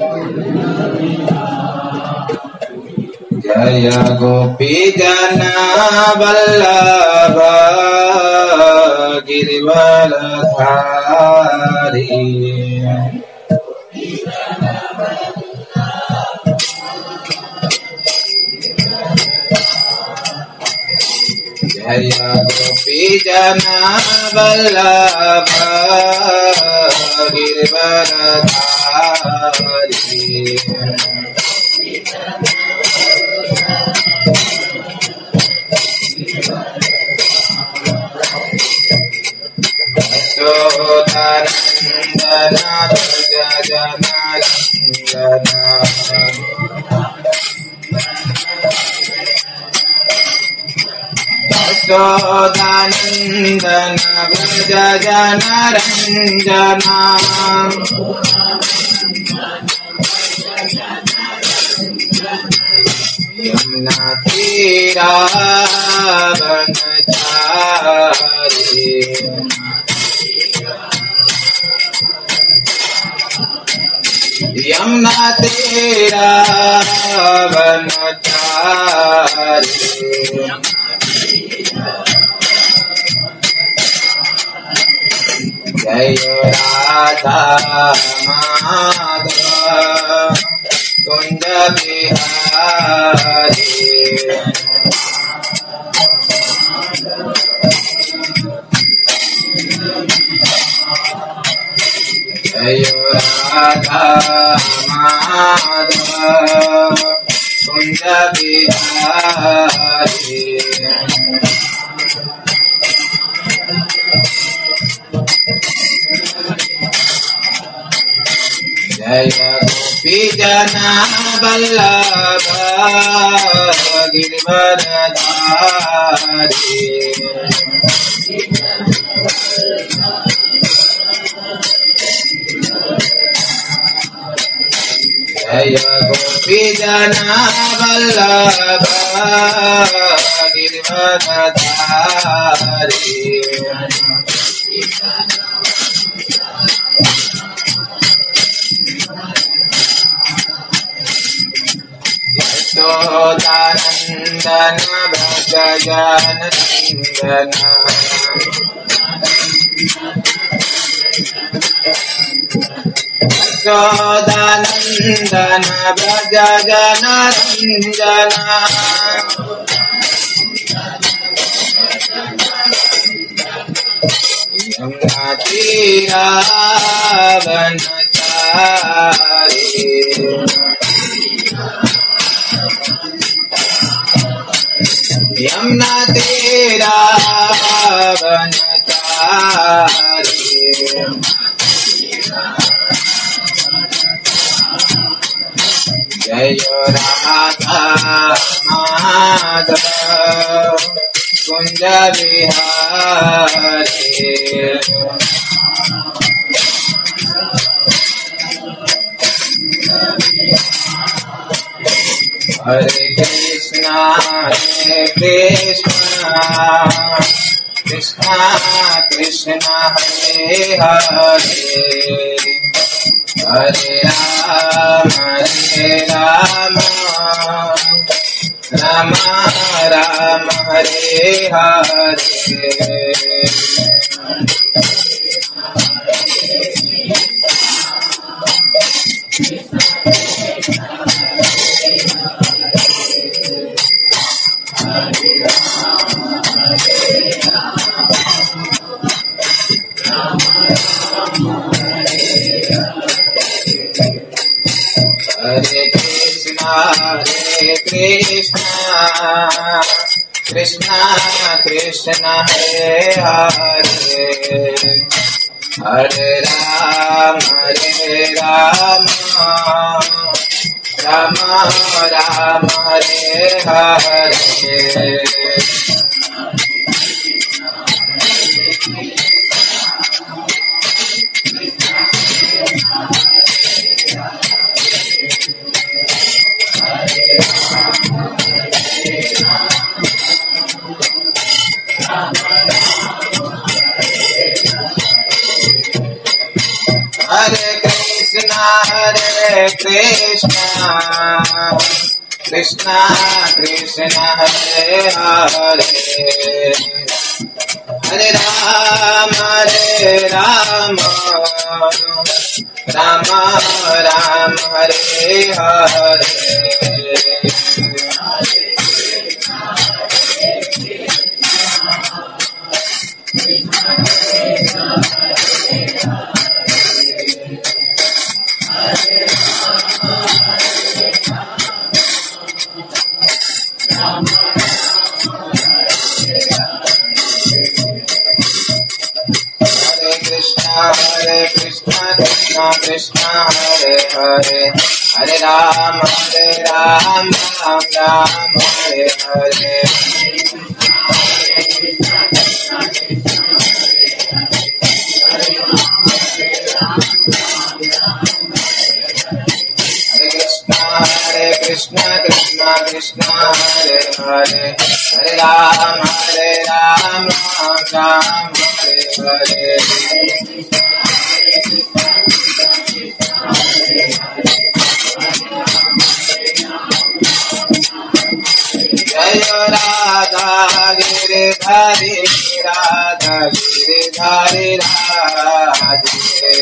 जय गोपी जना वल्लभ गिरिवरधारी जय गोपी जना वल्लभ गिरिवरधारी यशोदानंदन व्रज जनरंजना यमुना तीरावनचारी यमुना तीरावनचारी जय राधा माधव कुंज बिहारी जय राधा माधव कुंज बिहारी जय गोपी जना वल्लभ गिरिवरधारी जय गोपी जना वल्लभ गिरिवरधारी यशोदानंदन व्रज जनरंजना यशोदानंदन व्रज जनरंजना यमुना तीरावनचारी यमुना तीरावनचारी जय राधा माधव कुंज बिहारी हरे कृष्णा कृष्णा कृष्णा हरे हरे हरे राम राम राम हरे हरे हरे कृष्णा कृष्णा कृष्णा हरे हरे हरे राम राम राम हरे हरे हरे Krishna Krishna Krishna Krishna Hare Hare Hare Rama Rama Rama Hare Hare Hare Krishna Krishna Krishna Hare Hare Hare Rama Rama Hare Hare Hare Krishna Krishna Krishna Hare Hare Hare Rama Rama Hare Hare Jaya Radha Giridhari Radha Giridhari Radhe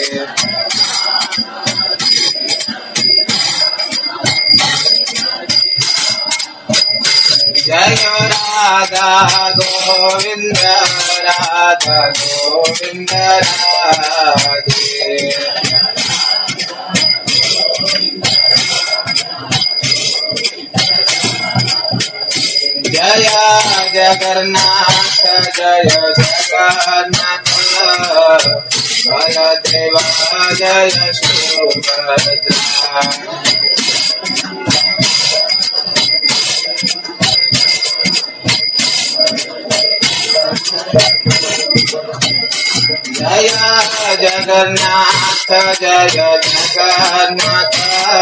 Jaya Radha Govinda Radha Govinda Radhe Jaya Jagannath Jaya Jagannath Baladeva Jaya Subhadra Jaya Jagannath Jaya Jagannath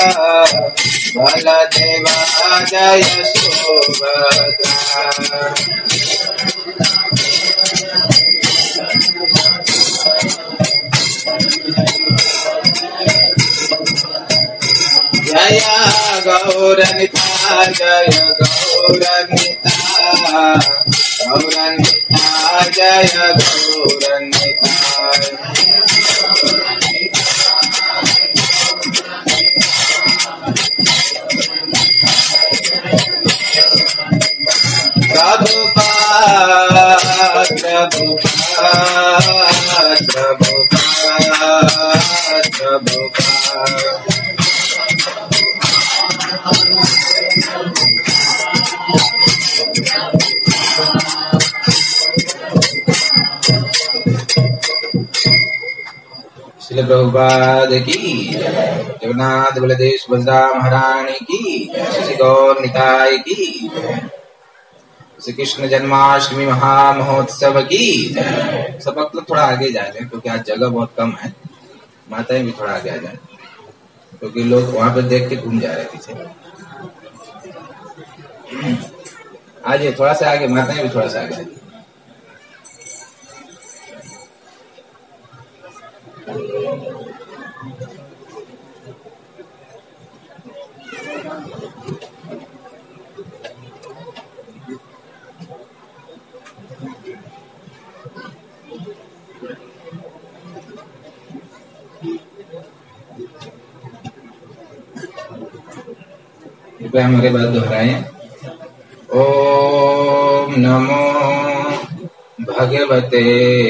Baladeva Jaya Subhadra Jaya Gauranita Jaya Gauranita Gauranita Jaya Gauranita Prabhupada Prabhupada Prabhupada Srila Prabhupada की जगन्नाथ बलदेव सुभद्रा महारानी की श्री गौर निताय की श्री कृष्ण जन्माष्टमी महामहोत्सव की। सब लोग थोड़ा आगे जा जाए क्योंकि आज जगह बहुत कम है। माताएं भी थोड़ा आगे आ जाए क्योंकि लोग वहां पे देख के घूम जा रहे पीछे। आज थोड़ा सा आगे, माताएं भी थोड़ा सा आगे। कृपया हमारे बात दोहराएं। ओम नमो भगवते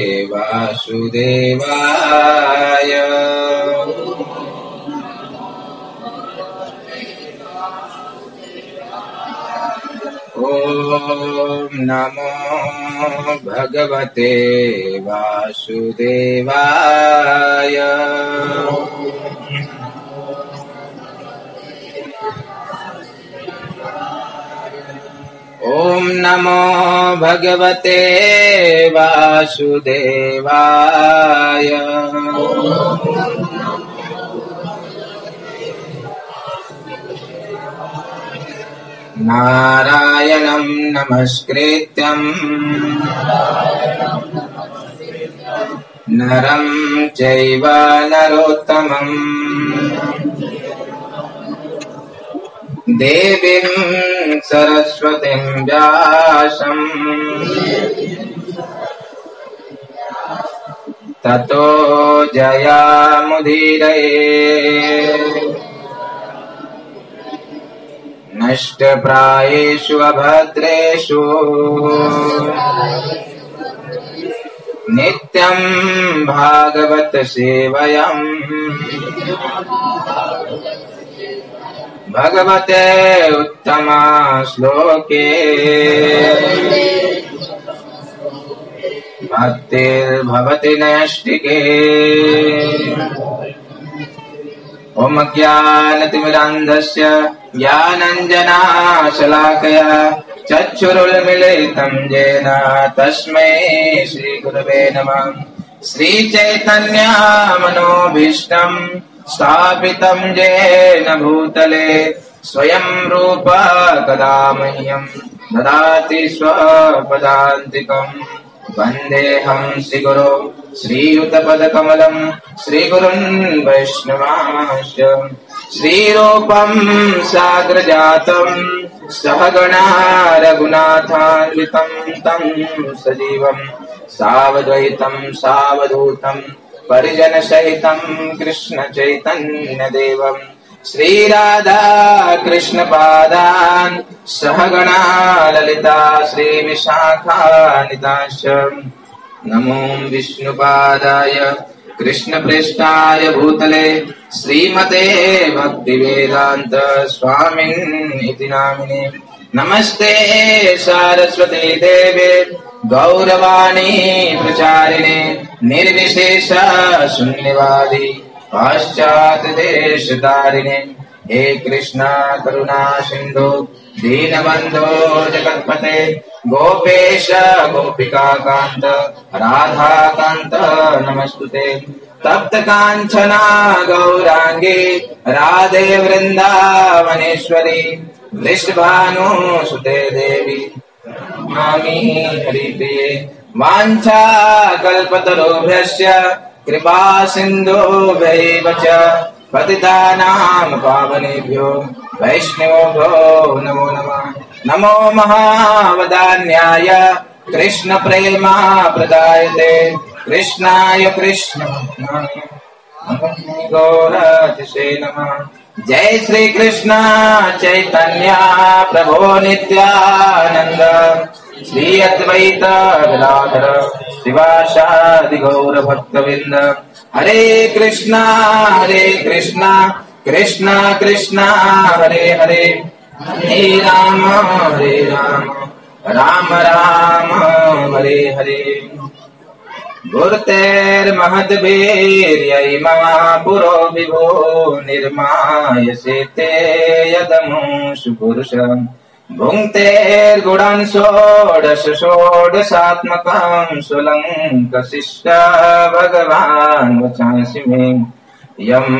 वासुदेवाय। ओम नमो भगवते वासुदेवाय। ओम नमो भगवते वासुदेवाय। नारायणं नमस्कृत्यं नरं चैव नरोत्तमम् देवीं सरस्वतीं व्यासम् ततो जयामुदीरये। नष्टप्रायेषु अभद्रेषु नित्यं भागवत सेवयम् भगवते उत्तमा श्लोके भक्तिर्भवति नैष्टिके। ओम ज्ञानतिमिरान्धस्य ज्ञानाञ्जनाशलाकया चक्षुरुन्मीलितं येन तस्मै श्रीगुरवे नमः। श्रीचैतन्यमनोभीष्टं स्थापितं येन भूतले स्वयं रूप कदा मह्यं ददाति स्वपदान्तिकम्। वन्देऽहं श्रीगुरो श्रीयुतपदकमलं श्रीगुरुन् वैष्णवांश्च। श्रीरूपं साग्रजातं सहगणा रघुनाथान्वितं तं सजीवं सावद्वैतं सावधूतं परिजनसहितं कृष्णचैतन्यदेवं श्रीराधा कृष्णपादान् सहगणा ललिता श्रीविशाखान्विताश्च। नमो विष्णुपादाय कृष्णप्रेष्ठाय भूतले श्रीमते भक्तिवेदान्त स्वामिन्निति नामिने। नमस्ते सारस्वती देवे गौरवाणी प्रचारिणे निर्विशेष शून्यवादी पाश्चात्य देशतारिणे। हे कृष्णा करुणा सिंधु दीनबंधो जगत्पते गोपेश गोपिका कांत राधा कांत नमस्तुते। तप्त कांचना गौरांगी राधे वृंदावनेश्वरी वृषभानुसुते देवी नमामि हरिप्रिये। वाञ्छा कल्पतरुभ्यश्च कृपा सिन्धुभ्यैव च पतितानां पावनेभ्यो वैष्णवेभ्यो नमो नमः। नमो महावदान्याय कृष्णप्रेमाप्रदायते कृष्णाय कृष्ण गौरातिशे नमः। जय श्री कृष्ण चैतन्य प्रभो नित्यानंद श्री अद्वैत गदाधर शिवासादि गौर भक्तवृंद। हरे कृष्णा कृष्णा कृष्णा हरे हरे हरे राम राम राम हरे हरे। गुरुतेर्महद्वीर्यैमा पुरो विभो निर्मायसे ते यदमुषु पुरुषम्। भुङ्क्तेर्गुणान् षोडश षोडशात्मकम् सुलङ्कशिष्ट भगवान् वचांसि मे। यम्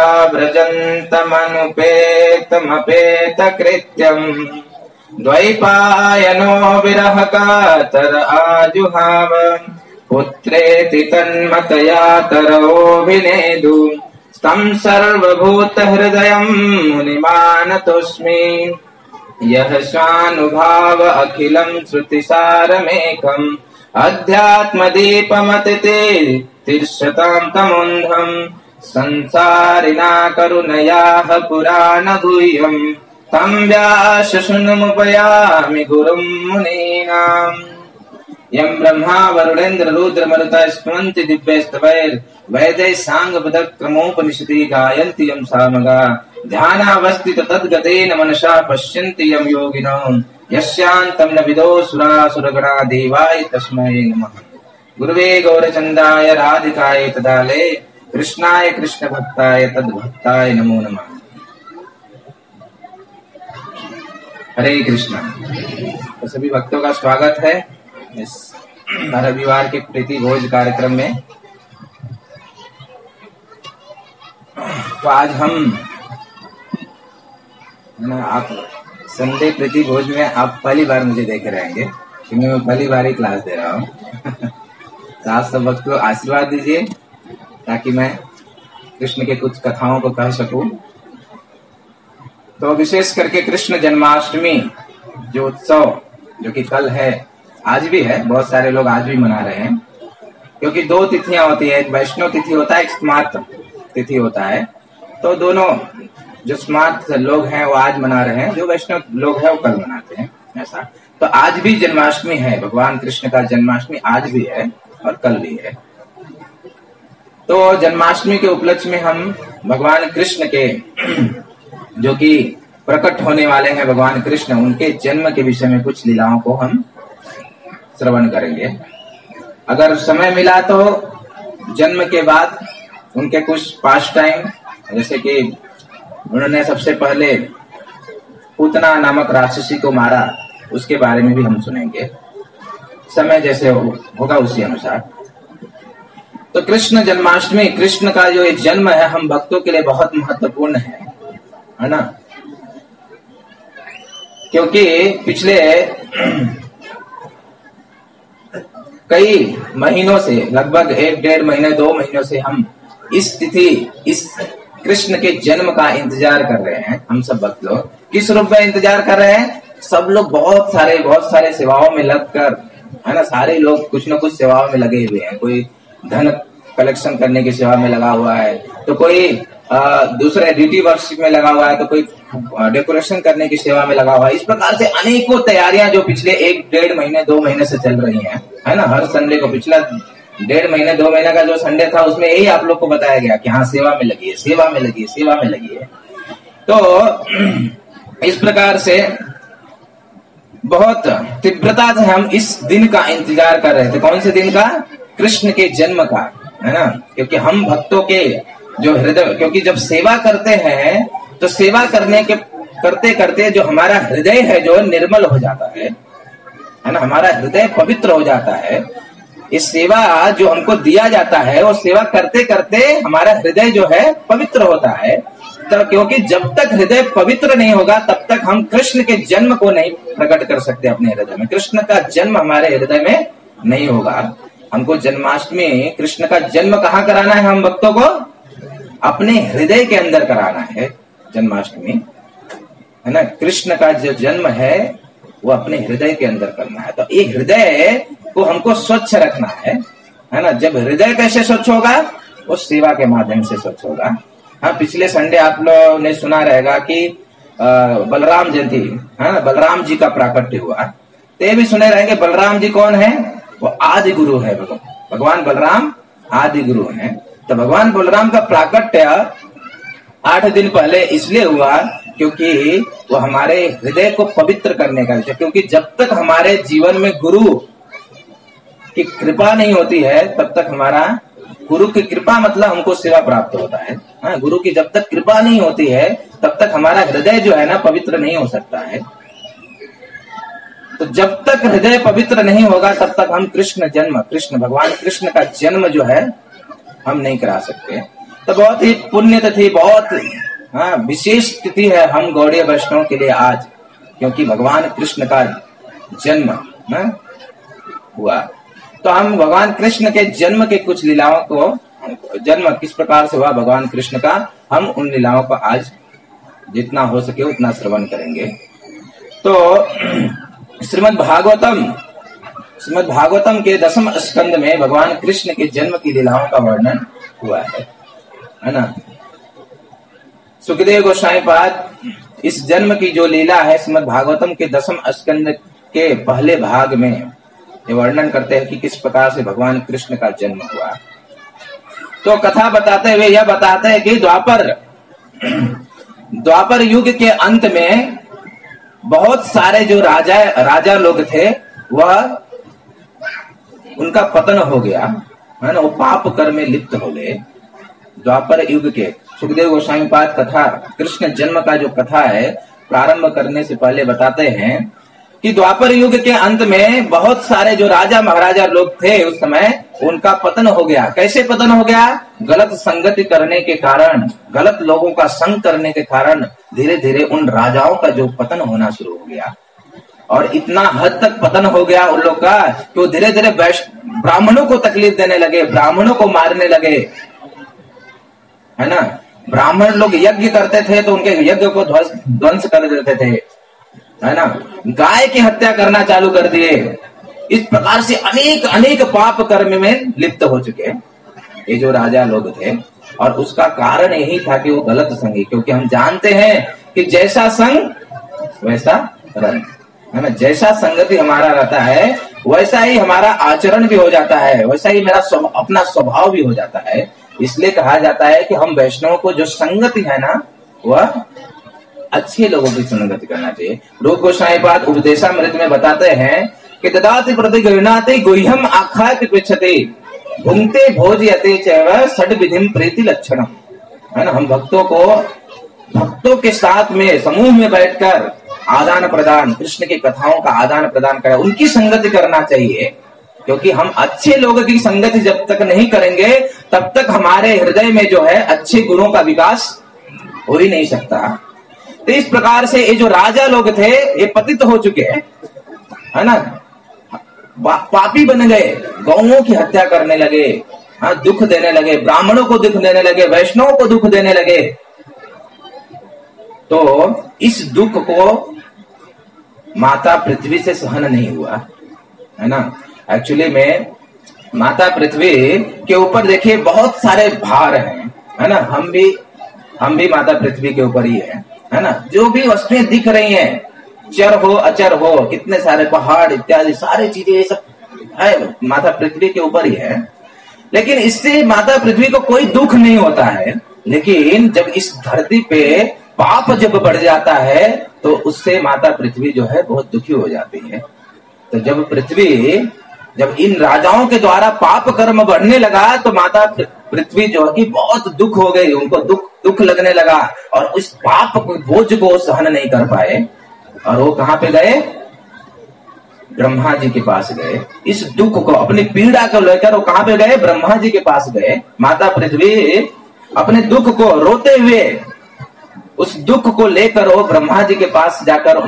प्रव्रजन्तमनुपेतमपेतकृत्यम् द्वैपायनो विरह कातर आजुहाव। पुत्रेति तन्मतया तरोऽभिनेदु तं सर्वभूतहृदयं मुनिमानतोऽस्मि। यः स्वानुभाव अखिलं श्रुतिसारमेकम् अध्यात्मदीपमतिते तिर्षतां तमोन्धम्। संसारिणा करुणयाः पुराणगुह्यम् तं व्यासशृणुमुपयामि गुरुं मुनीनाम्। यं ब्रह्मा वरुणेन्द्र रुद्र मरुतः स्तुवन्ति दिव्यैस्तवैर्वेदैः साङ्गपदक्रमोपनिषदि गायन्ति यं सामगा। ध्यानावस्थित तद्गतेन मनसा पश्यन्ति यं योगिनो यस्यान्तं न विदो सुरासुरगणा देवाय तस्मै नमः। गुरुवे गौरचन्द्राय राधिकाय तदाले कृष्णाय कृष्णभक्ताय तद्भक्ताय नमो नमः। हरे कृष्णा। तो सभी भक्तों का स्वागत है इस रविवार के प्रीति भोज कार्यक्रम में। तो आज हम आप संडे प्रीति भोज में आप पहली बार मुझे देख रहेंगे क्योंकि मैं पहली बार ही क्लास दे रहा हूँ। तो आप सब भक्त को आशीर्वाद दीजिए ताकि मैं कृष्ण के कुछ कथाओं को कह सकूं। तो विशेष करके कृष्ण जन्माष्टमी जो उत्सव जो कि कल है, आज भी है, बहुत सारे लोग आज भी मना रहे हैं, क्योंकि 2 तिथियां होती है, एक वैष्णव तिथि होता है, एक स्मार्त तिथि होता है। तो दोनों जो स्मार्त लोग हैं वो आज मना रहे हैं, जो वैष्णव लोग हैं वो कल मनाते हैं, ऐसा। तो आज भी जन्माष्टमी है, भगवान कृष्ण का जन्माष्टमी आज भी है और कल भी है। तो जन्माष्टमी के उपलक्ष्य में हम भगवान कृष्ण के जो कि प्रकट होने वाले हैं भगवान कृष्ण, उनके जन्म के विषय में कुछ लीलाओं को हम श्रवण करेंगे। अगर समय मिला तो जन्म के बाद उनके कुछ पास्ट टाइम, जैसे कि उन्होंने सबसे पहले पूतना नामक राक्षसी को मारा, उसके बारे में भी हम सुनेंगे, समय जैसे होगा उसी अनुसार। तो कृष्ण जन्माष्टमी, कृष्ण का जो ये जन्म है हम भक्तों के लिए बहुत महत्वपूर्ण है ना, क्योंकि पिछले कई महीनों से, लगभग 1-1.5 महीने 2 महीनों से हम इस तिथि, इस कृष्ण के जन्म का इंतजार कर रहे हैं। हम सब भक्त लोग किस रूप में इंतजार कर रहे हैं? सब लोग बहुत सारे सेवाओं में लगकर, है ना, सारे लोग कुछ न कुछ सेवाओं में लगे हुए हैं। कोई धन कलेक्शन करने की सेवा में लगा हुआ है, तो कोई दूसरे ड्यूटी वर्क में लगा हुआ है, तो कोई डेकोरेशन करने की सेवा में लगा हुआ है। इस प्रकार से अनेकों तैयारियां जो पिछले 1-1.5 महीने 2 महीने से चल रही हैं, है ना। हर संडे को, पिछला 1.5 महीने 2 महीने का जो संडे था उसमें यही आप लोग को बताया गया कि हाँ सेवा में लगी है, सेवा में लगी है, सेवा में लगी है। तो इस प्रकार से बहुत तीव्रता से हम इस दिन का इंतजार कर रहे थे। कौन से दिन का? कृष्ण के जन्म का, है ना। क्योंकि हम भक्तों के जो हृदय, क्योंकि जब सेवा करते हैं तो सेवा करने के करते करते जो हमारा हृदय है जो निर्मल हो जाता है ना, हमारा हृदय पवित्र हो जाता है। इस सेवा जो हमको दिया जाता है वो सेवा करते करते हमारा हृदय जो है पवित्र होता है। तो क्योंकि जब तक हृदय पवित्र नहीं होगा तब तक हम कृष्ण के जन्म को नहीं प्रकट कर सकते अपने हृदय में। कृष्ण का जन्म हमारे हृदय में नहीं होगा। हमको जन्माष्टमी, कृष्ण का जन्म कहाँ कराना है? हम भक्तों को अपने हृदय के अंदर कराना है जन्माष्टमी, है ना। कृष्ण का जो जन्म है वो अपने हृदय के अंदर करना है। तो ये हृदय को हमको स्वच्छ रखना है ना। जब हृदय कैसे स्वच्छ होगा? वो सेवा के माध्यम से स्वच्छ होगा। हाँ, पिछले संडे आप लोगों ने सुना रहेगा कि बलराम जयंती, है ना, बलराम जी का प्राकट्य हुआ। तो ये भी सुने रहेंगे बलराम जी कौन है? वो आदि गुरु है। भगवान बलराम आदि गुरु हैं। तो भगवान बलराम का प्राकट्य 8 दिन पहले इसलिए हुआ क्योंकि वो हमारे हृदय को पवित्र करने का, क्योंकि जब तक हमारे जीवन में गुरु की कृपा नहीं होती है तब तक हमारा, गुरु की कृपा मतलब हमको सेवा प्राप्त होता है। हाँ, गुरु की जब तक कृपा नहीं होती है तब तक हमारा हृदय जो है ना पवित्र नहीं हो सकता है। तो जब तक हृदय पवित्र नहीं होगा तब तक हम कृष्ण भगवान कृष्ण का जन्म जो है हम नहीं करा सकते। तो बहुत ही पुण्य तिथि, बहुत विशेष तिथि है हम गौड़ीय वैष्णव के लिए आज, क्योंकि भगवान कृष्ण का जन्म हुआ। तो हम भगवान कृष्ण के जन्म के कुछ लीलाओं को, जन्म किस प्रकार से हुआ भगवान कृष्ण का, हम उन लीलाओं को आज जितना हो सके उतना श्रवण करेंगे। तो श्रीमद् भागवतम के 10वें स्कंद में भगवान कृष्ण के जन्म की लीलाओं का वर्णन हुआ है ना। सुखदेव गोस्वामी पाद इस जन्म की जो लीला है श्रीमद् भागवतम के 10वें स्कंद के पहले भाग में ये वर्णन करते हैं कि किस प्रकार से भगवान कृष्ण का जन्म हुआ। तो कथा बताते हुए यह बताते हैं कि द्वापर युग के अंत में बहुत सारे जो राजा लोग थे वह उनका पतन हो गया, है ना। वो पाप कर्म में लिप्त हो गए। द्वापर युग के सुखदेव गोस्वामी पाद कथा, कृष्ण जन्म का जो कथा है प्रारंभ करने से पहले बताते हैं कि द्वापर युग के अंत में बहुत सारे जो राजा महाराजा लोग थे उस समय उनका पतन हो गया। कैसे पतन हो गया? गलत संगति करने के कारण, गलत लोगों का संग करने के कारण धीरे धीरे उन राजाओं का जो पतन होना शुरू हो गया। और इतना हद तक पतन हो गया उन लोग का कि वो धीरे धीरे ब्राह्मणों को तकलीफ देने लगे, ब्राह्मणों को मारने लगे, है ना। ब्राह्मण लोग यज्ञ करते थे तो उनके यज्ञ को ध्वंस कर देते थे, है ना। गाय की हत्या करना चालू कर दिए। इस प्रकार से अनेक अनेक पाप कर्म में लिप्त हो चुके ये जो राजा लोग थे। और उसका कारण यही था कि वो गलत संगी, क्योंकि हम जानते हैं कि जैसा संग वैसा रंग, है ना। जैसा संगति हमारा रहता है वैसा ही हमारा आचरण भी हो जाता है, वैसा ही मेरा अपना स्वभाव भी हो जाता है। इसलिए कहा जाता है कि हम वैष्णवों को जो संगति है ना, वह अच्छे लोगों की संगति करना चाहिए। रूप गोस्वामी पाद उपदेशामृत में बताते हैं कि ददाति प्रति गृह्णाति गुह्यम आख्याति पृच्छते भुंक्ते भोजयते चैव षड विधिम प्रीति लक्षणम, है ना। हम भक्तों के साथ में समूह में बैठकर आदान प्रदान, कृष्ण की कथाओं का आदान प्रदान करें, उनकी संगति करना चाहिए। क्योंकि हम अच्छे लोगों की संगति जब तक नहीं करेंगे तब तक हमारे हृदय में जो है अच्छे गुणों का विकास हो ही नहीं सकता। तो इस प्रकार से ये जो राजा लोग थे ये पतित हो चुके हैं, है ना, पापी बन गए, गौओं की हत्या करने लगे, हाँ, दुख देने लगे, ब्राह्मणों को दुख देने लगे, वैष्णवों को दुख देने लगे। तो इस दुख को माता पृथ्वी से सहन नहीं हुआ, है ना। एक्चुअली में माता पृथ्वी के ऊपर देखिए बहुत सारे भार हैं, है ना। हम भी माता पृथ्वी के ऊपर ही है ना। जो भी वस्तुएं दिख रही हैं, चर हो अचर हो, कितने सारे पहाड़ इत्यादि सारी चीजें ये सब है माता पृथ्वी के ऊपर ही है। लेकिन इससे माता पृथ्वी को कोई दुख नहीं होता है। लेकिन जब इस धरती पे पाप जब बढ़ जाता है तो उससे माता पृथ्वी जो है बहुत दुखी हो जाती है। तो जब इन राजाओं के द्वारा पाप कर्म बढ़ने लगा तो माता पृथ्वी जो है कि बहुत दुख हो गई, उनको दुख लगने लगा और उस पाप बोझ को सहन नहीं कर पाए। और वो कहां पे गए? ब्रह्मा जी के पास गए। इस दुख को, अपनी पीड़ा को लेकर वो कहां पे गए? ब्रह्मा जी के पास गए। माता पृथ्वी अपने दुख को रोते हुए, उस दुख को लेकर वो ब्रह्मा जी के पास जाकर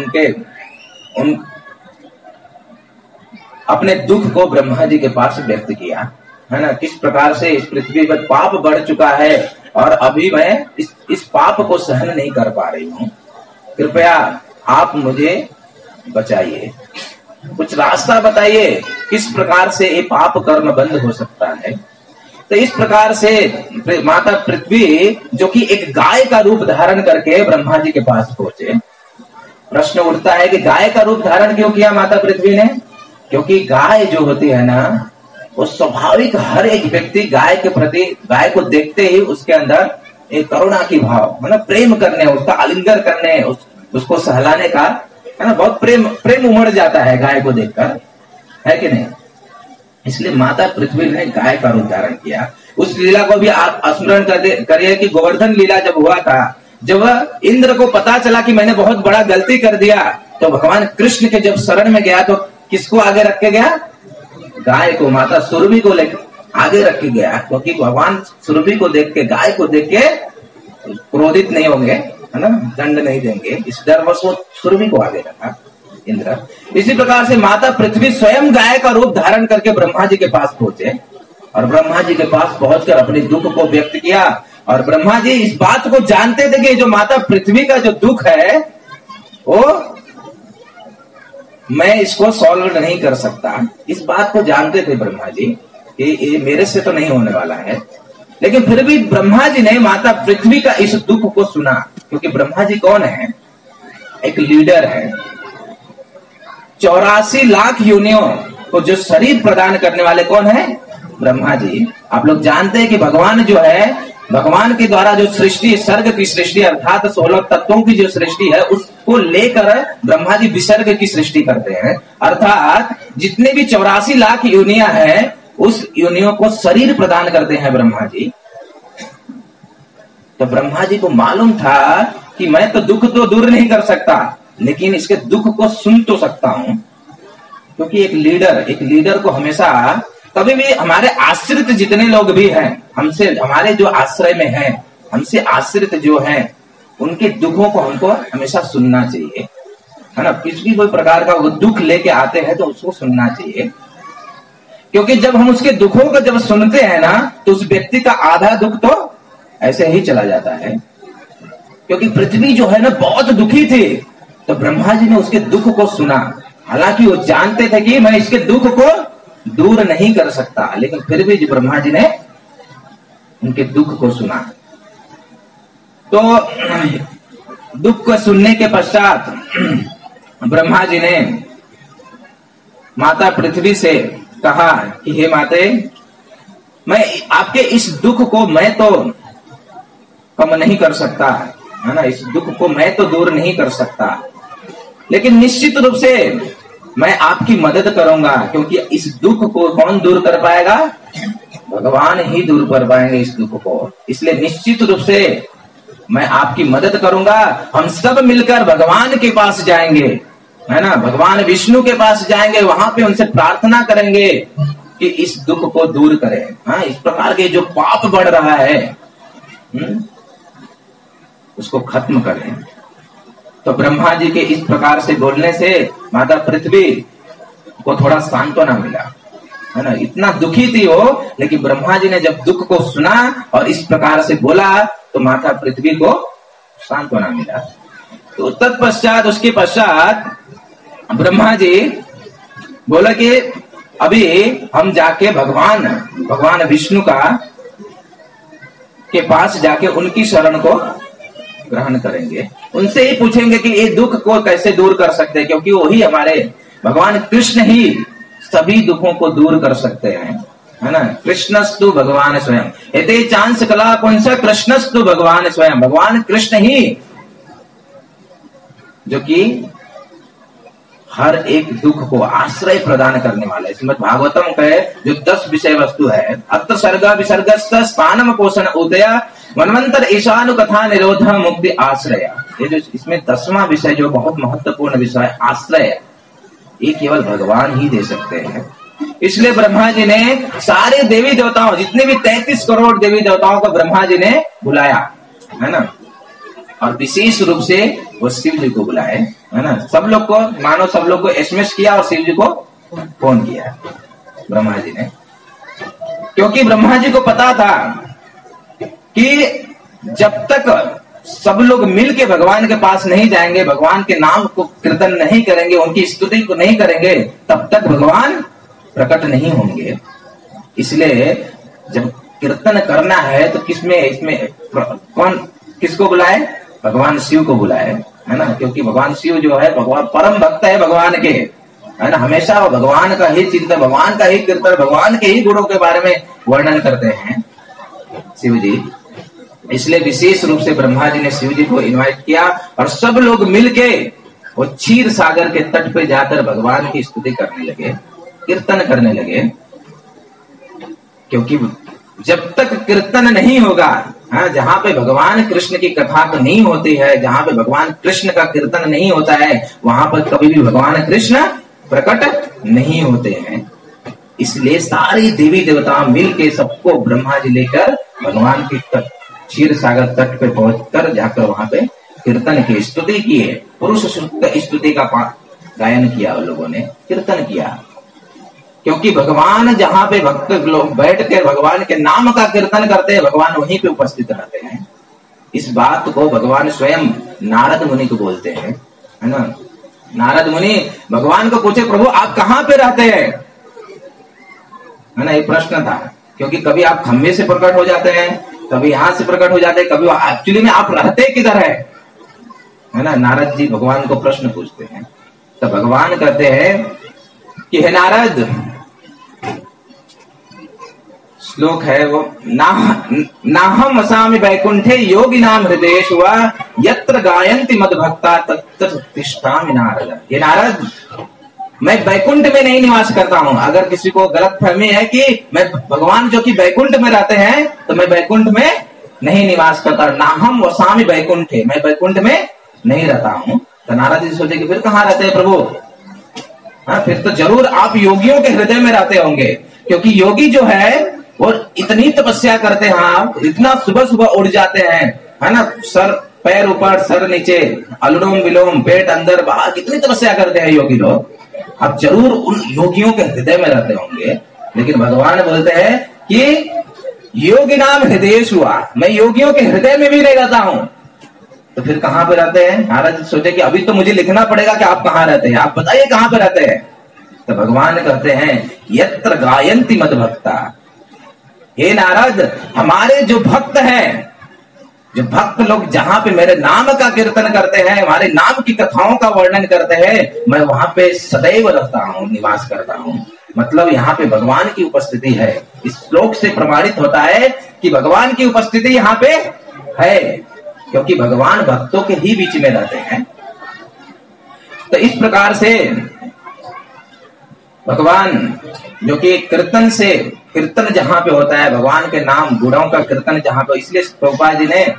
अपने दुख को ब्रह्मा जी के पास व्यक्त किया, है ना। किस प्रकार से इस पृथ्वी पर पाप बढ़ चुका है और अभी मैं इस पाप को सहन नहीं कर पा रही हूं, कृपया आप मुझे बचाइए, कुछ रास्ता बताइए किस प्रकार से ये पाप कर्म बंद हो सकता है। तो इस प्रकार से माता पृथ्वी जो कि एक गाय का रूप धारण करके ब्रह्मा जी के पास पहुंचे। प्रश्न उठता है कि गाय का रूप धारण क्यों किया माता पृथ्वी ने? क्योंकि गाय जो होती है ना, वो स्वाभाविक हर एक व्यक्ति गाय के प्रति, गाय को देखते ही उसके अंदर एक करुणा की भाव, है ना, प्रेम करने, उसका आलिंगन करने, उसको सहलाने का, है ना, बहुत प्रेम उमड़ जाता है गाय को देखकर, है कि नहीं। इसलिए माता पृथ्वी ने गाय का रूप धारण किया। उस लीला को भी आप स्मरण करिए कि गोवर्धन लीला जब हुआ था, जब इंद्र को पता चला कि मैंने बहुत बड़ा गलती कर दिया, तो भगवान कृष्ण के जब शरण में गया तो किसको आगे रख के गया? गाय को, माता सुरभि को लेकर आगे रख के गया। क्योंकि भगवान सुरभि को देख के, गाय को देख के क्रोधित नहीं होंगे, है ना, दंड नहीं देंगे, इस डरवश वो सुरभि को आगे रखा इंद्र। इसी प्रकार से माता पृथ्वी स्वयं गाय का रूप धारण करके ब्रह्मा जी के पास पहुंचे और ब्रह्मा जी के पास पहुंचकर अपने दुख को व्यक्त किया। और ब्रह्मा जी इस बात को जानते थे कि जो माता पृथ्वी का जो दुख है वो मैं इसको सॉल्व नहीं कर सकता। इस बात को जानते थे ब्रह्मा जी कि ये मेरे से तो नहीं होने वाला है। लेकिन फिर भी ब्रह्मा जी ने माता पृथ्वी का इस दुख को सुना। क्योंकि ब्रह्मा जी कौन है? एक लीडर है। 84 लाख योनियों को जो शरीर प्रदान करने वाले कौन है? ब्रह्मा जी। आप लोग जानते हैं कि भगवान जो है, भगवान के द्वारा जो सृष्टि, स्वर्ग की सृष्टि अर्थात 16 तत्वों की जो सृष्टि है, उसको लेकर ब्रह्मा जी विसर्ग की सृष्टि करते हैं। अर्थात जितने भी 84 लाख योनियां हैं, उस योनियों को शरीर प्रदान करते हैं ब्रह्मा जी। तो ब्रह्मा जी को मालूम था कि मैं तो दुख तो दूर नहीं कर सकता, लेकिन इसके दुख को सुन तो सकता हूं। क्योंकि एक लीडर को हमेशा, कभी भी हमारे आश्रित जितने लोग भी हैं, हमसे, हमारे जो आश्रय में हैं, हमसे आश्रित जो हैं, उनके दुखों को हमको हमेशा सुनना चाहिए, है ना। किसी भी कोई प्रकार का वो दुख लेके आते हैं तो उसको सुनना चाहिए। क्योंकि जब हम उसके दुखों को जब सुनते हैं ना, तो उस व्यक्ति का आधा दुख तो ऐसे ही चला जाता है। क्योंकि पृथ्वी जो है ना बहुत दुखी थी, तो ब्रह्मा जी ने उसके दुख को सुना। हालांकि वो जानते थे कि मैं इसके दुख को दूर नहीं कर सकता, लेकिन फिर भी ब्रह्मा जी ने उनके दुख को सुना। तो दुख को सुनने के पश्चात ब्रह्मा जी ने माता पृथ्वी से कहा कि हे माते, मैं आपके इस दुख को मैं तो कम नहीं कर सकता, है ना, इस दुख को मैं तो दूर नहीं कर सकता, लेकिन निश्चित रूप से मैं आपकी मदद करूंगा। क्योंकि इस दुख को कौन दूर कर पाएगा? भगवान ही दूर कर पाएंगे इस दुख को। इसलिए निश्चित रूप से मैं आपकी मदद करूंगा। हम सब मिलकर भगवान के पास जाएंगे, है ना, भगवान विष्णु के पास जाएंगे, वहां पे उनसे प्रार्थना करेंगे कि इस दुख को दूर करें। हाँ, इस प्रकार के जो पाप बढ़ रहा है उसको खत्म करें। तो ब्रह्मा जी के इस प्रकार से बोलने से माता पृथ्वी को थोड़ा सांत्वना मिला, है ना। इतना दुखी थी वो, लेकिन ब्रह्मा जी ने जब दुख को सुना और इस प्रकार से बोला तो माता पृथ्वी को सांत्वना मिला। तो तत्पश्चात उसके पश्चात ब्रह्मा जी बोला कि अभी हम जाके भगवान विष्णु के पास जाके उनकी शरण को ग्रहण करेंगे। उनसे ही पूछेंगे कि ये दुख को कैसे दूर कर सकते हैं, क्योंकि वही हमारे भगवान कृष्ण ही सभी दुखों को दूर कर सकते हैं, है ना। कृष्णस्तु भगवान स्वयं, एते चांस कला पुंस कृष्णस्तु भगवान स्वयं। भगवान कृष्ण ही जो कि हर एक दुख को आश्रय प्रदान करने वाला है। श्रीमद् भागवतम के जो 10 विषय वस्तु है, अत्र सर्ग विसर्गस्थ स्थानम पोषण उदया मनवंतर ईशानु कथा निरोध मुक्ति आश्रय। ये जो इसमें 10वां विषय जो बहुत महत्वपूर्ण विषय है, आश्रय, ये केवल भगवान ही दे सकते हैं। इसलिए ब्रह्मा जी ने सारे देवी देवताओं, जितने भी 33 करोड़ देवी देवताओं को ब्रह्मा जी ने बुलाया, है ना, और विशेष रूप से वो शिव जी को बुलाए, है ना। सब लोग को मानो सब लोग को एसएमएस किया और शिव जी को फोन किया ब्रह्मा जी ने। क्योंकि ब्रह्मा जी को पता था कि जब तक सब लोग मिल के भगवान के पास नहीं जाएंगे, भगवान के नाम को कीर्तन नहीं करेंगे, उनकी स्तुति को नहीं करेंगे, तब तक भगवान प्रकट नहीं होंगे। इसलिए जब कीर्तन करना है तो इसमें कौन किसको बुलाए? भगवान शिव को बुलाए, है ना। क्योंकि भगवान शिव जो है भगवान परम भक्त है भगवान के, है ना। हमेशा वो भगवान का ही चिंतन, भगवान का ही कीर्तन, भगवान के ही गुणों के बारे में वर्णन करते हैं शिव जी। इसलिए विशेष रूप से ब्रह्मा जी ने शिव जी को इनवाइट किया और सब लोग मिलके वो क्षीर सागर के तट पे जाकर भगवान की स्तुति करने लगे, कीर्तन करने लगे। क्योंकि जब तक कीर्तन नहीं होगा, जहां पे भगवान कृष्ण की कथा तो नहीं होती है, जहां पे भगवान कृष्ण का कीर्तन नहीं होता है, वहां पर कभी भी भगवान कृष्ण प्रकट नहीं होते हैं। इसलिए सारी देवी देवता मिलके सबको ब्रह्मा जी लेकर भगवान के क्षीर सागर तट पे पहुंचकर जाकर वहां पे कीर्तन की स्तुति किए। पुरुष सूक्त स्तुति का गायन किया उन लोगों ने, कीर्तन किया। क्योंकि भगवान जहां पे भक्त लोग बैठ के भगवान के नाम का कीर्तन करते हैं, भगवान वहीं पे उपस्थित रहते हैं। इस बात को भगवान स्वयं नारद मुनि को बोलते हैं, है ना। नारद मुनि भगवान को पूछे, प्रभु आप कहाँ पे रहते हैं, है ना। एक प्रश्न था, क्योंकि कभी आप खंबे से प्रकट हो जाते हैं, कभी यहां से प्रकट हो जाते हैं, कभी एक्चुअली में आप रहते किधर है ना। नारद जी भगवान को प्रश्न पूछते हैं, तो भगवान कहते हैं कि हे नारद, श्लोक है वो, नाहम असामि वैकुंठे योगी नाम हृदयेषु वा यत्र गायन्ति मद्भक्ता तत्र तिष्ठामि नारद। ये नारद, मैं वैकुंठ में नहीं निवास करता हूं। अगर किसी को गलत फहमी है कि मैं भगवान जो कि वैकुंठ में रहते हैं, तो मैं वैकुंठ में नहीं निवास करता। नाहम वसामि वैकुंठे, मैं वैकुंठ में नहीं रहता हूं। तो नारद जी सोचे कि फिर कहाँ रहते हैं प्रभु? हाँ, फिर तो जरूर आप योगियों के हृदय में रहते होंगे। क्योंकि योगी जो है वो इतनी तपस्या करते हैं, आप इतना सुबह सुबह उड़ जाते हैं, है ना, सर पैर ऊपर सर नीचे, अनुलोम विलोम, पेट अंदर बाहर, कितनी तपस्या करते हैं योगी लोग। आप जरूर उन योगियों के हृदय में रहते होंगे। लेकिन भगवान बोलते हैं कि योगी नाम हृदय हुआ, मैं योगियों के हृदय में भी नहीं रहता हूं। तो फिर कहां पे रहते हैं? नारद सोचे कि अभी तो मुझे लिखना पड़ेगा कि आप कहां रहते हैं, आप बताइए कहां पे रहते हैं। तो भगवान कहते हैं यत्र गायन्ति मद भक्ता, हे नारद, हमारे जो भक्त हैं, जो भक्त लोग जहां पे मेरे नाम का कीर्तन करते हैं, हमारे नाम की कथाओं का वर्णन करते हैं, मैं वहां पे सदैव रहता हूं, निवास करता हूं। मतलब यहाँ पे भगवान की उपस्थिति है। इस श्लोक से प्रमाणित होता है कि भगवान की उपस्थिति यहाँ पे है, क्योंकि भगवान भक्तों के ही बीच में रहते हैं। तो इस प्रकार से भगवान जो कि कीर्तन से, कीर्तन जहां पे होता है, भगवान के नाम गुणों का कीर्तन जहां पे, इसलिए प्रभुपाद जी ने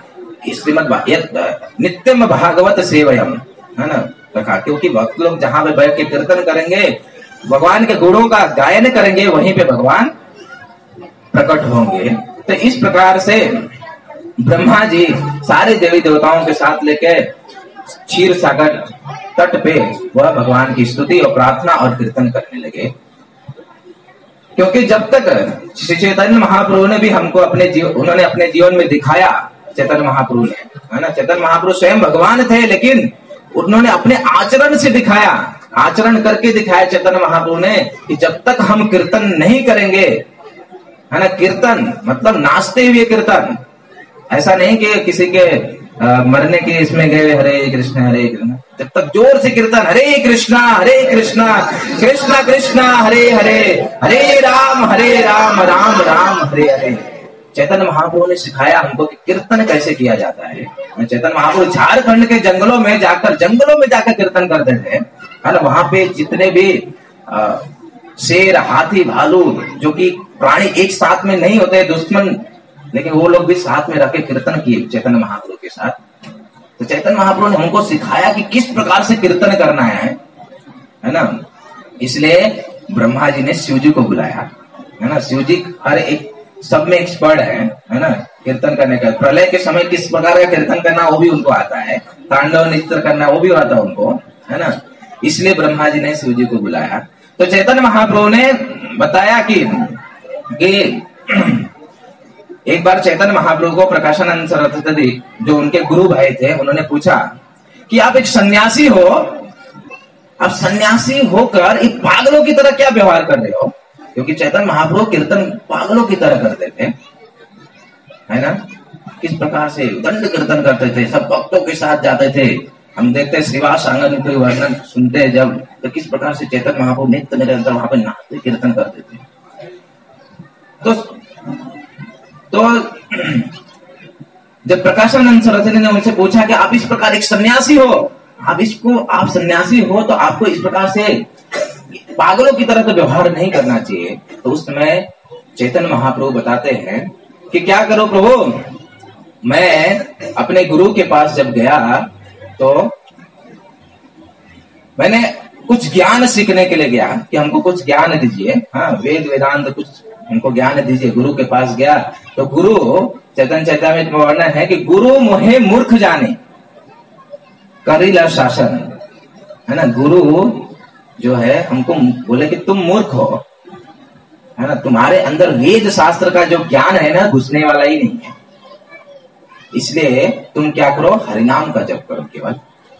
नित्यम भागवत सेवयम, है ना, रखा। क्योंकि भक्त लोग जहां पे बैठ के कीर्तन करेंगे, भगवान के गुणों का गायन करेंगे, वहीं पे भगवान प्रकट होंगे। तो इस प्रकार से ब्रह्मा जी सारे देवी देवताओं के साथ लेके क्षीर सागर तट पे वह भगवान की स्तुति और प्रार्थना और कीर्तन करने लगे। क्योंकि जब तक श्री चैतन्य महाप्रभु ने भी हमको उन्होंने अपने जीवन में दिखाया, चैतन्य महाप्रभु ने, है ना, चैतन्य महाप्रभु स्वयं भगवान थे, लेकिन उन्होंने अपने आचरण से दिखाया, आचरण करके दिखाया चैतन्य महाप्रभु ने कि जब तक हम कीर्तन नहीं करेंगे, है ना, कीर्तन मतलब नाचते हुए कीर्तन, ऐसा नहीं कि किसी के मरने के इसमें गए हरे कृष्ण जब तक जोर से कीर्तन हरे कृष्णा कृष्णा कृष्णा हरे हरे, हरे राम राम राम हरे हरे। चैतन्य महाप्रभु ने सिखाया हमको कि कीर्तन कैसे किया जाता है। चैतन्य महाप्रभु झारखंड के जंगलों में जाकर कीर्तन करते थे, है ना। वहां पे जितने भी शेर, हाथी, भालू, जो कि प्राणी एक साथ में नहीं होते, दुश्मन, लेकिन वो लोग भी साथ में रख के कीर्तन किए चैतन्य महाप्रभु के साथ। तो चैतन्य महाप्रभु ने हमको सिखाया कि किस प्रकार से कीर्तन करना है ना। इसलिए ब्रह्मा जी ने शिव जी को बुलाया, है ना। शिव जी हर एक सब में एक्सपर्ट है ना, कीर्तन करने का। प्रलय के समय किस प्रकार का कीर्तन करना वो भी उनको आता है, तांडव नृत्य करना वो भी आता है उनको, है ना। इसलिए ब्रह्मा जी ने शिव जी को बुलाया। तो चैतन्य महाप्रभु ने बताया कि एक बार चैतन्य महाप्रभु को प्रकाशानंद सरस्वती जो उनके गुरु भाई थे, उन्होंने पूछा कि आप एक सन्यासी हो, आप सन्यासी होकर एक पागलों की तरह क्या व्यवहार कर रहे हो। क्योंकि चैतन्य महाप्रभु कीर्तन पागलों की तरह करते थे, है ना। किस प्रकार से दंड कीर्तन करते थे, सब भक्तों के साथ जाते थे। हम देखते श्रीवास आंगन के वर्णन सुनते जब, तो किस प्रकार से चैतन्य महाप्रभु नित्य निरंतर वहां पर नाचते कीर्तन करते थे। तो जब प्रकाशानंद सरस्वती ने उनसे पूछा कि आप इस प्रकार एक सन्यासी हो, आप सन्यासी हो तो आपको इस प्रकार से पागलों की तरह तो व्यवहार नहीं करना चाहिए। तो उस समय चैतन्य महाप्रभु बताते हैं कि क्या करो प्रभु, मैं अपने गुरु के पास जब गया तो मैंने कुछ ज्ञान सीखने के लिए गया कि हमको कुछ ज्ञान दीजिए, हाँ, वेद वेदांत कुछ हमको ज्ञान दीजिए। गुरु के पास गया तो गुरु चैतन्य चैतन्य में वर्णन है कि गुरु मोहे मूर्ख जाने करिला शासन, है ना। गुरु जो है हमको बोले कि तुम मूर्ख हो, है ना, तुम्हारे अंदर वेद शास्त्र का जो ज्ञान है ना घुसने वाला ही नहीं है, इसलिए तुम क्या करो, हरिनाम का जप करो केवल।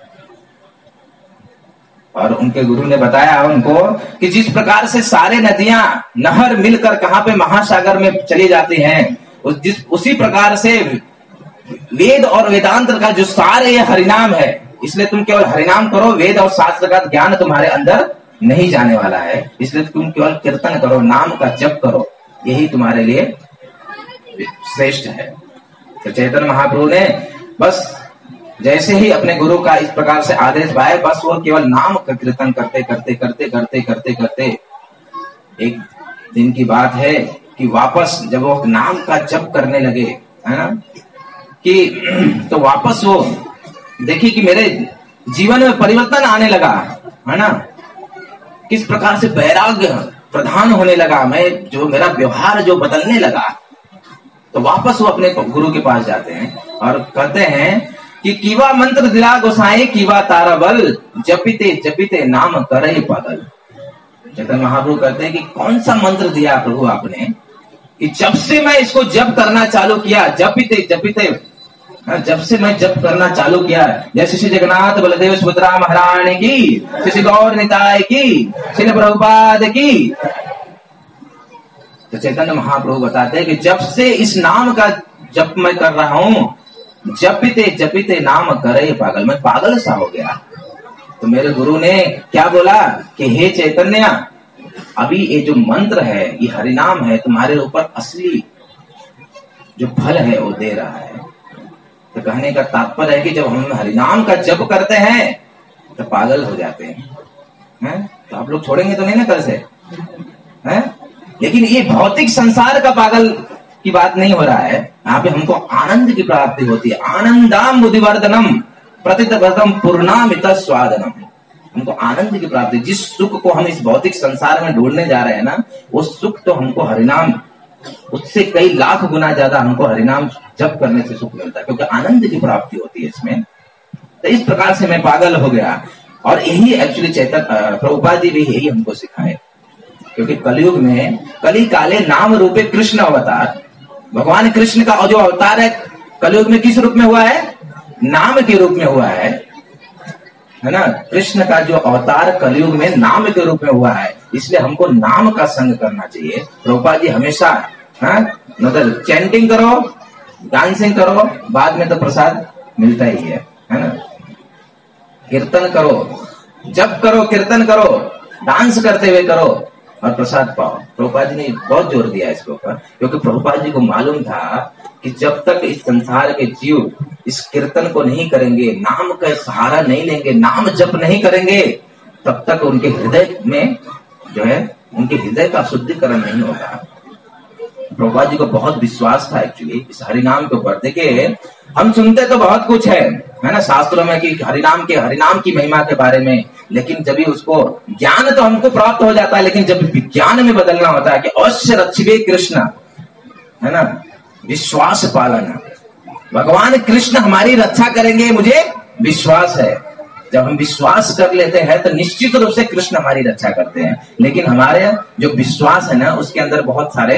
और उनके गुरु ने बताया उनको कि जिस प्रकार से सारे नदियां नहर मिलकर कहां पे महासागर में चली जाती हैं, उसी प्रकार से वेद और वेदांत का जो सार है हरिनाम है। इसलिए तुम केवल हरिनाम करो, वेद और शास्त्र का ज्ञान तुम्हारे अंदर नहीं जाने वाला है, इसलिए तुम केवल कीर्तन करो, नाम का जप करो, यही तुम्हारे लिए श्रेष्ठ है। तो चैतन्य महाप्रभु ने बस जैसे ही अपने गुरु का इस प्रकार से आदेश पाया, बस वो केवल नाम का कीर्तन करते करते करते करते करते करते एक दिन की बात है कि वापस जब वो नाम का जप करने लगे, है ना, कि तो वापस वो देखिए कि मेरे जीवन में परिवर्तन आने लगा, है ना। किस प्रकार से वैराग्य प्रधान होने लगा, मैं जो मेरा व्यवहार जो बदलने लगा। तो वापस वो अपने गुरु के पास जाते हैं और कहते हैं कि कीवा मंत्र दिला गोसाई कीवा तारा बल, जपिते जपिते नाम करे पागल। चैतन्य महाप्रभु कहते हैं कि कौन सा मंत्र दिया प्रभु आपने कि जब से मैं इसको जप करना चालू किया, जपिते जब से मैं जप करना चालू किया, जैसे श्री जगन्नाथ बलदेव सुभद्रा महारानी की, श्री गौर निताय की, श्री प्रभुपाद की। तो चैतन्य महाप्रभु बताते हैं कि जब से इस नाम का जप मैं कर रहा हूं, जपिते नाम करे पागल, मैं पागल सा हो गया। तो मेरे गुरु ने क्या बोला कि हे चैतन्य, अभी ये जो मंत्र है, ये हरिनाम है, तुम्हारे ऊपर असली जो फल है वो दे रहा है। तो कहने का तात्पर्य है कि जब हम हरिनाम का जप करते हैं तो पागल हो जाते हैं। तो आप लोग छोड़ेंगे तो नहीं ना कल से, हैं? लेकिन ये भौतिक संसार का पागल की बात नहीं हो रहा है। यहाँ पे हमको आनंद की प्राप्ति होती है। आनंदाम बुद्धिवर्धनम प्रतितम पूर्णामित स्वादनम। हमको आनंद की प्राप्ति, जिस सुख को हम इस भौतिक संसार में ढूंढने जा रहे हैं ना, वो सुख तो हमको हरिनाम, उससे कई लाख गुना ज्यादा हमको हरिनाम जप करने से सुख मिलता है, क्योंकि आनंद की प्राप्ति होती है इसमें। तो इस प्रकार से मैं पागल हो गया। और यही एक्चुअली चैतन्य प्रभुपाद जी भी यही हमको सिखाए, क्योंकि कलयुग में कली काले नाम रूपे कृष्ण अवतार, भगवान कृष्ण का जो अवतार है कलयुग में किस रूप में हुआ है? नाम के रूप में हुआ है ना। कृष्ण का जो अवतार कलयुग में नाम के रूप में हुआ है, इसलिए हमको नाम का संग करना चाहिए। प्रभुपाद जी हमेशा मतलब चैंटिंग करो, डांसिंग करो, बाद में तो प्रसाद मिलता ही है ना। कीर्तन करो, जप करो, कीर्तन करो, डांस करते हुए करो और प्रसाद पाओ। प्रभुपाद जी ने बहुत जोर दिया इसके ऊपर, क्योंकि प्रभुपाद जी को मालूम था कि जब तक इस संसार के जीव इस कीर्तन को नहीं करेंगे, नाम का सहारा नहीं लेंगे, नाम जप नहीं करेंगे, तब तक उनके हृदय में जो है, उनके हृदय का शुद्धिकरण नहीं होगा। प्रभुपाद जी को बहुत विश्वास था एक्चुअली इस हरिनाम के ऊपर। देखिए, हम सुनते तो बहुत कुछ है ना शास्त्रों में कि हरिनाम की महिमा के बारे में, लेकिन जब भी उसको ज्ञान तो हमको प्राप्त हो जाता है, लेकिन जब विज्ञान में बदलना होता है कि अवश्य रक्षिबे कृष्ण, है ना, विश्वास पालन, भगवान कृष्ण हमारी रक्षा करेंगे, मुझे विश्वास है। जब हम विश्वास कर लेते हैं तो निश्चित रूप से कृष्ण हमारी रक्षा करते हैं। लेकिन हमारे जो विश्वास है ना, उसके अंदर बहुत सारे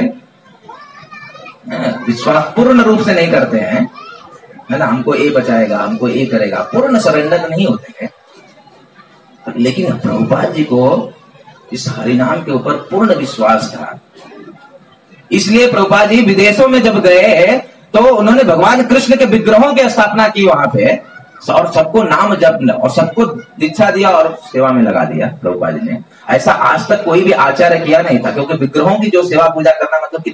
विश्वास पूर्ण रूप से नहीं करते हैं, है ना। हमको ये बचाएगा, हमको ये करेगा, पूर्ण सरेंडर नहीं होते हैं। लेकिन प्रभुपाद जी को इस हरिनाम के ऊपर पूर्ण विश्वास था। इसलिए प्रभुपाद जी विदेशों में जब गए तो उन्होंने भगवान कृष्ण के विग्रहों की स्थापना की वहां पे, और सबको नाम जप और सबको दीक्षा दिया और सेवा में लगा दिया प्रभुपाद जी ने। ऐसा आज तक कोई भी आचार्य किया नहीं था, क्योंकि विग्रहों की जो सेवा पूजा करना मतलब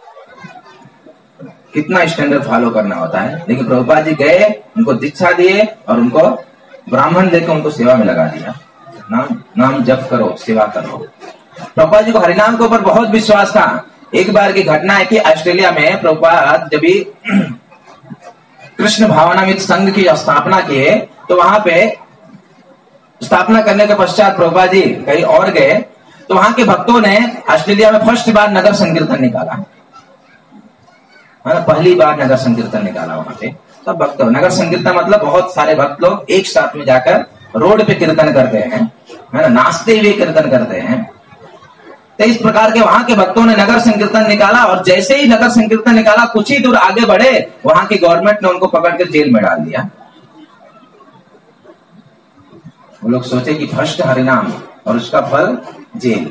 कितना स्टैंडर्ड फॉलो करना होता है। लेकिन प्रभुपाद जी गए, उनको दीक्षा दिए और उनको ब्राह्मण देकर उनको सेवा में लगा दिया। नाम जप करो, सेवा करो। प्रभुपाद जी को हरिनाम के ऊपर बहुत विश्वास था। एक बार की घटना है कि ऑस्ट्रेलिया में प्रभुपाद जब भी कृष्ण भावनामृत संघ की स्थापना किए, तो वहां पे स्थापना करने के पश्चात प्रभुपाद जी कहीं और गए, तो वहां के भक्तों ने ऑस्ट्रेलिया में फर्स्ट बार नगर संकीर्तन निकाला। पहली बार नगर संकीर्तन निकाला वहां पे। सब भक्त, नगर संकीर्तन मतलब बहुत सारे भक्त लोग एक साथ में जाकर रोड पे कीर्तन करते हैं, है ना, नाचते हुए कीर्तन करते हैं। तो इस प्रकार के वहां के भक्तों ने नगर संकीर्तन निकाला, और जैसे ही नगर संकीर्तन निकाला कुछ ही दूर आगे बढ़े, वहां की गवर्नमेंट ने उनको पकड़कर जेल में डाल दिया। वो लोग सोचे कि फर्स्ट हरिनाम और उसका फल जेल।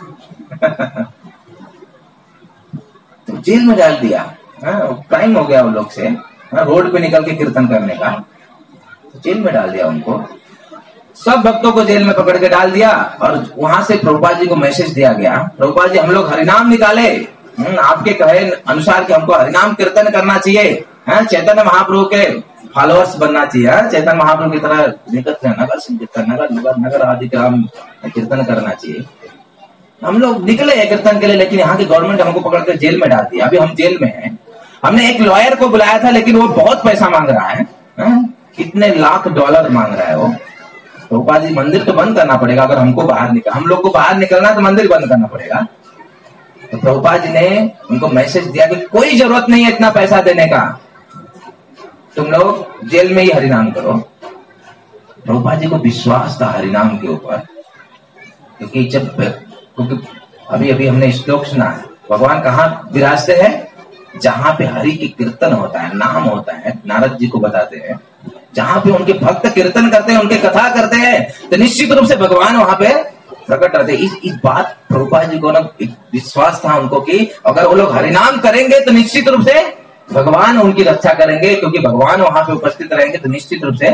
तो जेल में डाल दिया, क्राइम हो गया उन लोग से, रोड पे निकल के कीर्तन करने का। जेल में डाल दिया उनको, सब भक्तों को जेल में पकड़ के डाल दिया। और वहां से प्रभुपाद जी को मैसेज दिया गया, प्रभुपाद जी हम लोग हरिनाम निकाले, आपके कहे अनुसार कि हमको हरिनाम कीर्तन करना चाहिए, चैतन्य महाप्रभु के फॉलोअर्स बनना चाहिए, चैतन्य महाप्रभु की तरह निकट नगर संकीर्तन, नगर आदि ग्राम कीर्तन करना चाहिए। हम लोग निकले कीर्तन के लिए, लेकिन यहाँ की गवर्नमेंट हमको पकड़ कर जेल में डाल दिया। अभी हम जेल में हैं। हमने एक लॉयर को बुलाया था, लेकिन वो बहुत पैसा मांग रहा है, कितने लाख $1 मांग रहा है वो। प्रभुपाद जी मंदिर तो बंद करना पड़ेगा, अगर हमको हम लोग को बाहर निकलना तो मंदिर बंद करना पड़ेगा। तो प्रभुपाद जी ने उनको मैसेज दिया कि कोई जरूरत नहीं है इतना पैसा देने का, तुम लोग जेल में ही हरिनाम करो। प्रभुपाद जी को विश्वास था हरिनाम के ऊपर, क्योंकि अभी हमने श्लोक सुना, भगवान कहाँ विराजते हैं? जहां पे हरि की कीर्तन होता है, नाम होता है। नारद जी को बताते हैं जहां पे उनके भक्त कीर्तन करते हैं, उनके कथा करते हैं, तो निश्चित रूप से भगवान वहां पे प्रकट रहते हैं। इस बात प्रभुपाद जी को ना विश्वास था उनको कि अगर वो लोग हरिनाम करेंगे तो निश्चित रूप से भगवान उनकी रक्षा करेंगे, क्योंकि भगवान वहां पे उपस्थित रहेंगे तो निश्चित रूप से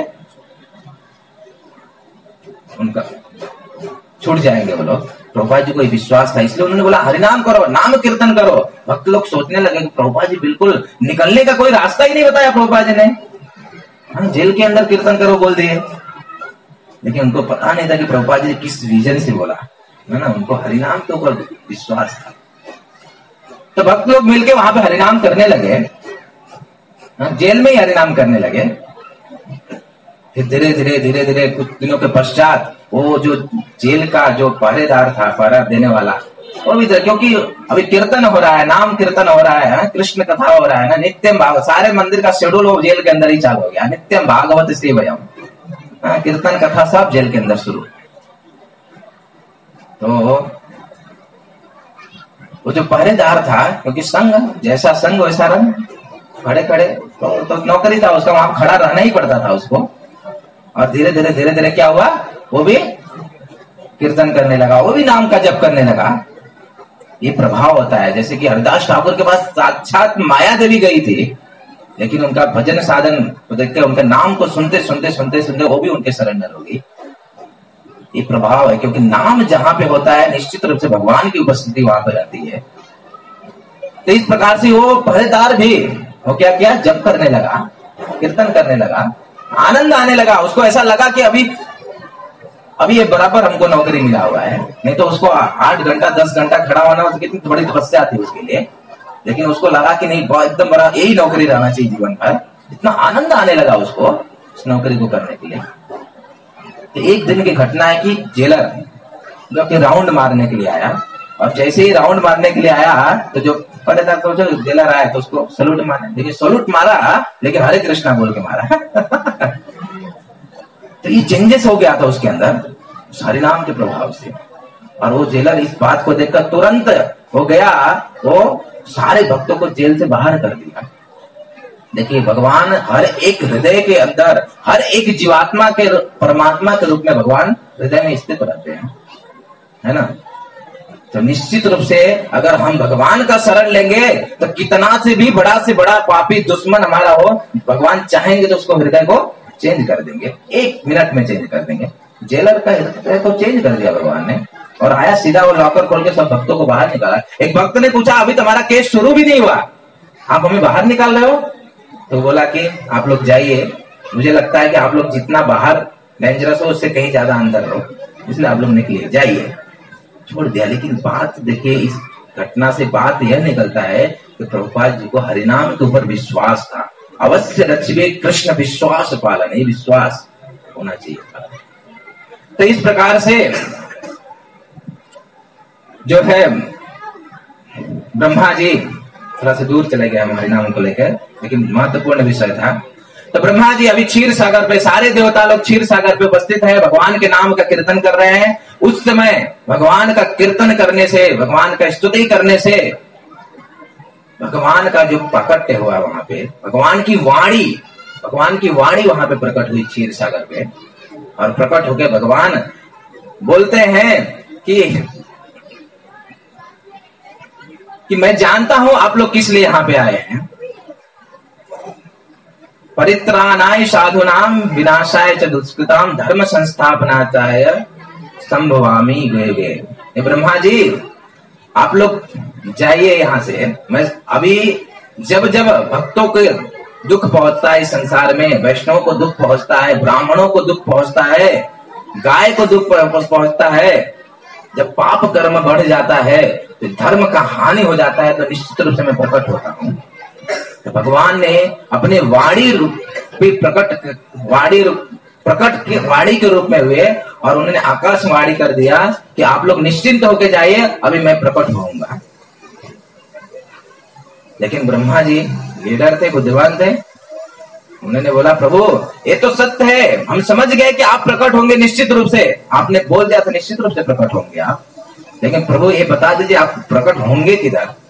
उनका छूट जाएंगे वो लोग। प्रभुपाद जी को विश्वास था, इसलिए उन्होंने बोला हरिनाम करो, नाम कीर्तन करो। भक्त लोग सोचने लगे कि प्रभुपाद जी बिल्कुल निकलने का कोई रास्ता ही नहीं बताया प्रभुपाद जी ने। जेल के अंदर कीर्तन करो बोल दिए, लेकिन उनको पता नहीं था कि प्रभुपाद जी ने किस विजन से बोला है ना। उनको हरिनाम के ऊपर विश्वास था। तो भक्त लोग मिलके वहां पे हरिनाम करने लगे, जेल में ही हरिनाम करने लगे। फिर धीरे धीरे कुछ दिनों के पश्चात वो जो जेल का जो पहरेदार था, पहरा देने वाला, वो भी था, क्योंकि अभी कीर्तन हो रहा है, नाम कीर्तन हो रहा है, कृष्ण कथा हो रहा है ना, नित्यम भागवत, सारे मंदिर का शेड्यूल वो जेल के अंदर ही चालू हो गया। नित्यम भागवत सेवयम, कीर्तन कथा सब जेल के अंदर शुरू। तो वो जो पहरेदार था, क्योंकि संघ जैसा संघ वैसा रंग, खड़े खड़े तो नौकरी था उसका, वहां खड़ा रहना ही पड़ता था उसको। और धीरे धीरे क्या हुआ, वो भी कीर्तन करने लगा, वो भी नाम का जप करने लगा। ये प्रभाव होता है। जैसे कि हरिदास ठाकुर के पास साक्षात माया देवी गई थी, लेकिन उनका भजन साधन को देखकर, उनके नाम को सुनते सुनते वो भी उनके सरेंडर हो गई। ये प्रभाव है, क्योंकि नाम जहां पे होता है निश्चित रूप से भगवान की उपस्थिति वहां पर रहती है। तो इस प्रकार से वो पहरेदार भी वो क्या किया, जप करने लगा, कीर्तन करने लगा, आनंद आने लगा। उसको ऐसा लगा कि अभी ये बराबर हमको नौकरी मिला हुआ है, नहीं तो उसको 8 घंटा 10 घंटा खड़ा होना तो कितनी बड़ी तपस्या थी उसके लिए। लेकिन उसको लगा कि नहीं, एकदम बड़ा यही नौकरी रहना चाहिए जीवन भर। इतना आनंद आने लगा उसको उस नौकरी को करने के लिए। तो एक दिन की घटना है कि जेलर जो कि राउंड मारने के लिए आया, और जैसे ही राउंड मारने के लिए आया तो जो पहरेदार तो जेलर आया तो उसको सलूट मारा। देखिए सलूट मारा, लेकिन हरे कृष्णा बोल के मारा। तो ये चेंजेस हो गया था उसके अंदर हरिनाम के प्रभाव से। और वो जेलर इस बात को देखकर तुरंत हो गया, वो सारे भक्तों को जेल से बाहर कर दिया। देखिए भगवान हर एक हृदय के अंदर, हर एक जीवात्मा के परमात्मा के रूप में भगवान हृदय में स्थित रहते हैं, है ना। तो निश्चित रूप से अगर हम भगवान का शरण लेंगे तो कितना से बड़ा पापी दुश्मन हमारा हो, भगवान चाहेंगे तो उसको हृदय को चेंज कर देंगे, 1 मिनट में चेंज कर देंगे। जेलर का हृदय को चेंज कर दिया भगवान ने, और आया सीधा वो लॉकर खोल के सब भक्तों को बाहर निकाला। एक भक्त ने पूछा, अभी तुम्हारा केस शुरू भी नहीं हुआ, आप हमें बाहर निकाल रहे हो? तो बोला कि आप लोग जाइए, मुझे लगता है कि आप लोग जितना बाहर डेंजरस हो उससे कहीं ज्यादा अंदर हो, इसलिए आप लोग निकलिए, जाइए। छोड़ दिया। लेकिन बात देखिए, इस घटना से बात यह निकलता है कि प्रभुपाद जी को हरिनाम के ऊपर विश्वास था। अवश्य रक्षिबे कृष्ण विश्वास पालन, ये विश्वास होना चाहिए। तो इस प्रकार से जो है ब्रह्मा जी थोड़ा सा दूर चले गए हमारे नाम को लेकर, लेकिन महत्वपूर्ण विषय था। तो ब्रह्मा जी अभी क्षीर सागर पे, सारे देवता लोग क्षीर सागर पे उपस्थित है, भगवान के नाम का कीर्तन कर रहे हैं। उस समय भगवान का कीर्तन करने से, भगवान का स्तुति करने से भगवान का जो प्रकट हुआ वहां पे, भगवान की वाणी वहां पे प्रकट हुई क्षीर सागर पे। और प्रकट होकर भगवान बोलते हैं कि मैं जानता हूं आप लोग किस लिए यहां पे आए हैं। परित्राणाय साधुनाम विनाशाय च दुष्कृताम धर्म संस्थापनाय संभवामि गे। ब्रह्मा जी आप लोग जाइए यहाँ से। मैं अभी जब भक्तों को दुख पहुंचता है इस संसार में, वैष्णव को दुख पहुंचता है, ब्राह्मणों को दुख पहुंचता है, गाय को दुख पहुंचता है, जब पाप कर्म बढ़ जाता है तो धर्म का हानि हो जाता है, तो निश्चित रूप से मैं प्रकट होता हूँ। तो भगवान ने अपने वाणी के रूप में हुए और उन्होंने आकाशवाणी कर दिया कि आप लोग निश्चिंत होकर जाइए, अभी मैं प्रकट होऊंगा। लेकिन ब्रह्मा जी लीडर थे, बुद्धिमान थे, उन्होंने बोला प्रभु ये तो सत्य है, हम समझ गए कि आप प्रकट होंगे निश्चित रूप से, आपने बोल दिया तो निश्चित रूप से प्रकट होंगे आप, लेकिन प्रभु ये बता दीजिए आप प्रकट होंगे किधर।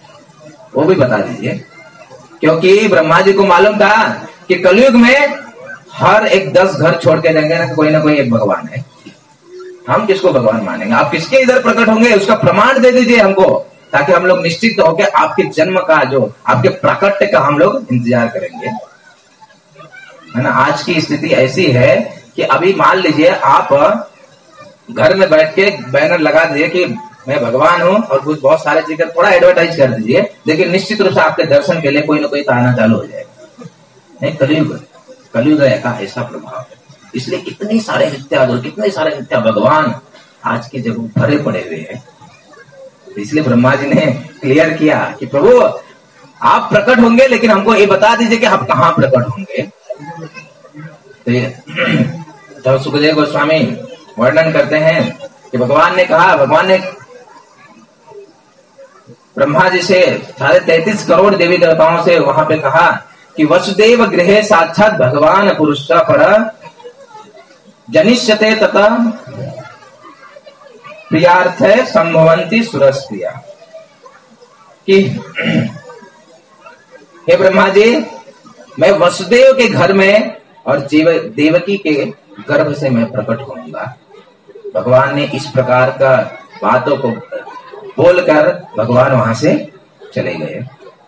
वो भी बता दीजिए, क्योंकि ब्रह्मा जी को मालूम था कि कलयुग में हर एक 10 घर छोड़ के देंगे ना कोई एक भगवान है। हम किसको भगवान मानेंगे? आप किसके इधर प्रकट होंगे उसका प्रमाण दे दीजिए हमको, ताकि हम लोग निश्चित होकर आपके जन्म का, जो आपके प्राकट्य का हम लोग इंतजार करेंगे, है ना। आज की स्थिति ऐसी है कि अभी मान लीजिए आप घर में बैठ के बैनर लगा दीजिए कि मैं भगवान हूं और कुछ बहुत सारे चीजें थोड़ा एडवर्टाइज कर दीजिए, लेकिन निश्चित रूप से आपके दर्शन के लिए कोई ना कोई तो आना चालू हो जाएगा। नहीं, कलयुग का ऐसा प्रभाव है। इसलिए कितने सारे नित्या भगवान आज के जग भरे पड़े हुए हैं। इसलिए ब्रह्मा जी ने क्लियर किया कि प्रभु आप प्रकट होंगे, लेकिन हमको ये बता दीजिए कि आप कहाँ प्रकट होंगे। तो सुखदेव गोस्वामी वर्णन करते हैं कि भगवान ने ब्रह्मा जी से 33 करोड़ देवी देवताओं से वहां पे कहा कि वसुदेव गृहे साक्षात भगवान पुरुष पर जनिष्यते तथा प्रियार्थ संभवंती सुरस्त्रिया, कि हे ब्रह्मा जी, मैं वसुदेव के घर में और देवकी के गर्भ से मैं प्रकट होऊंगा। भगवान ने इस प्रकार का बातों को बोलकर भगवान वहां से चले गए।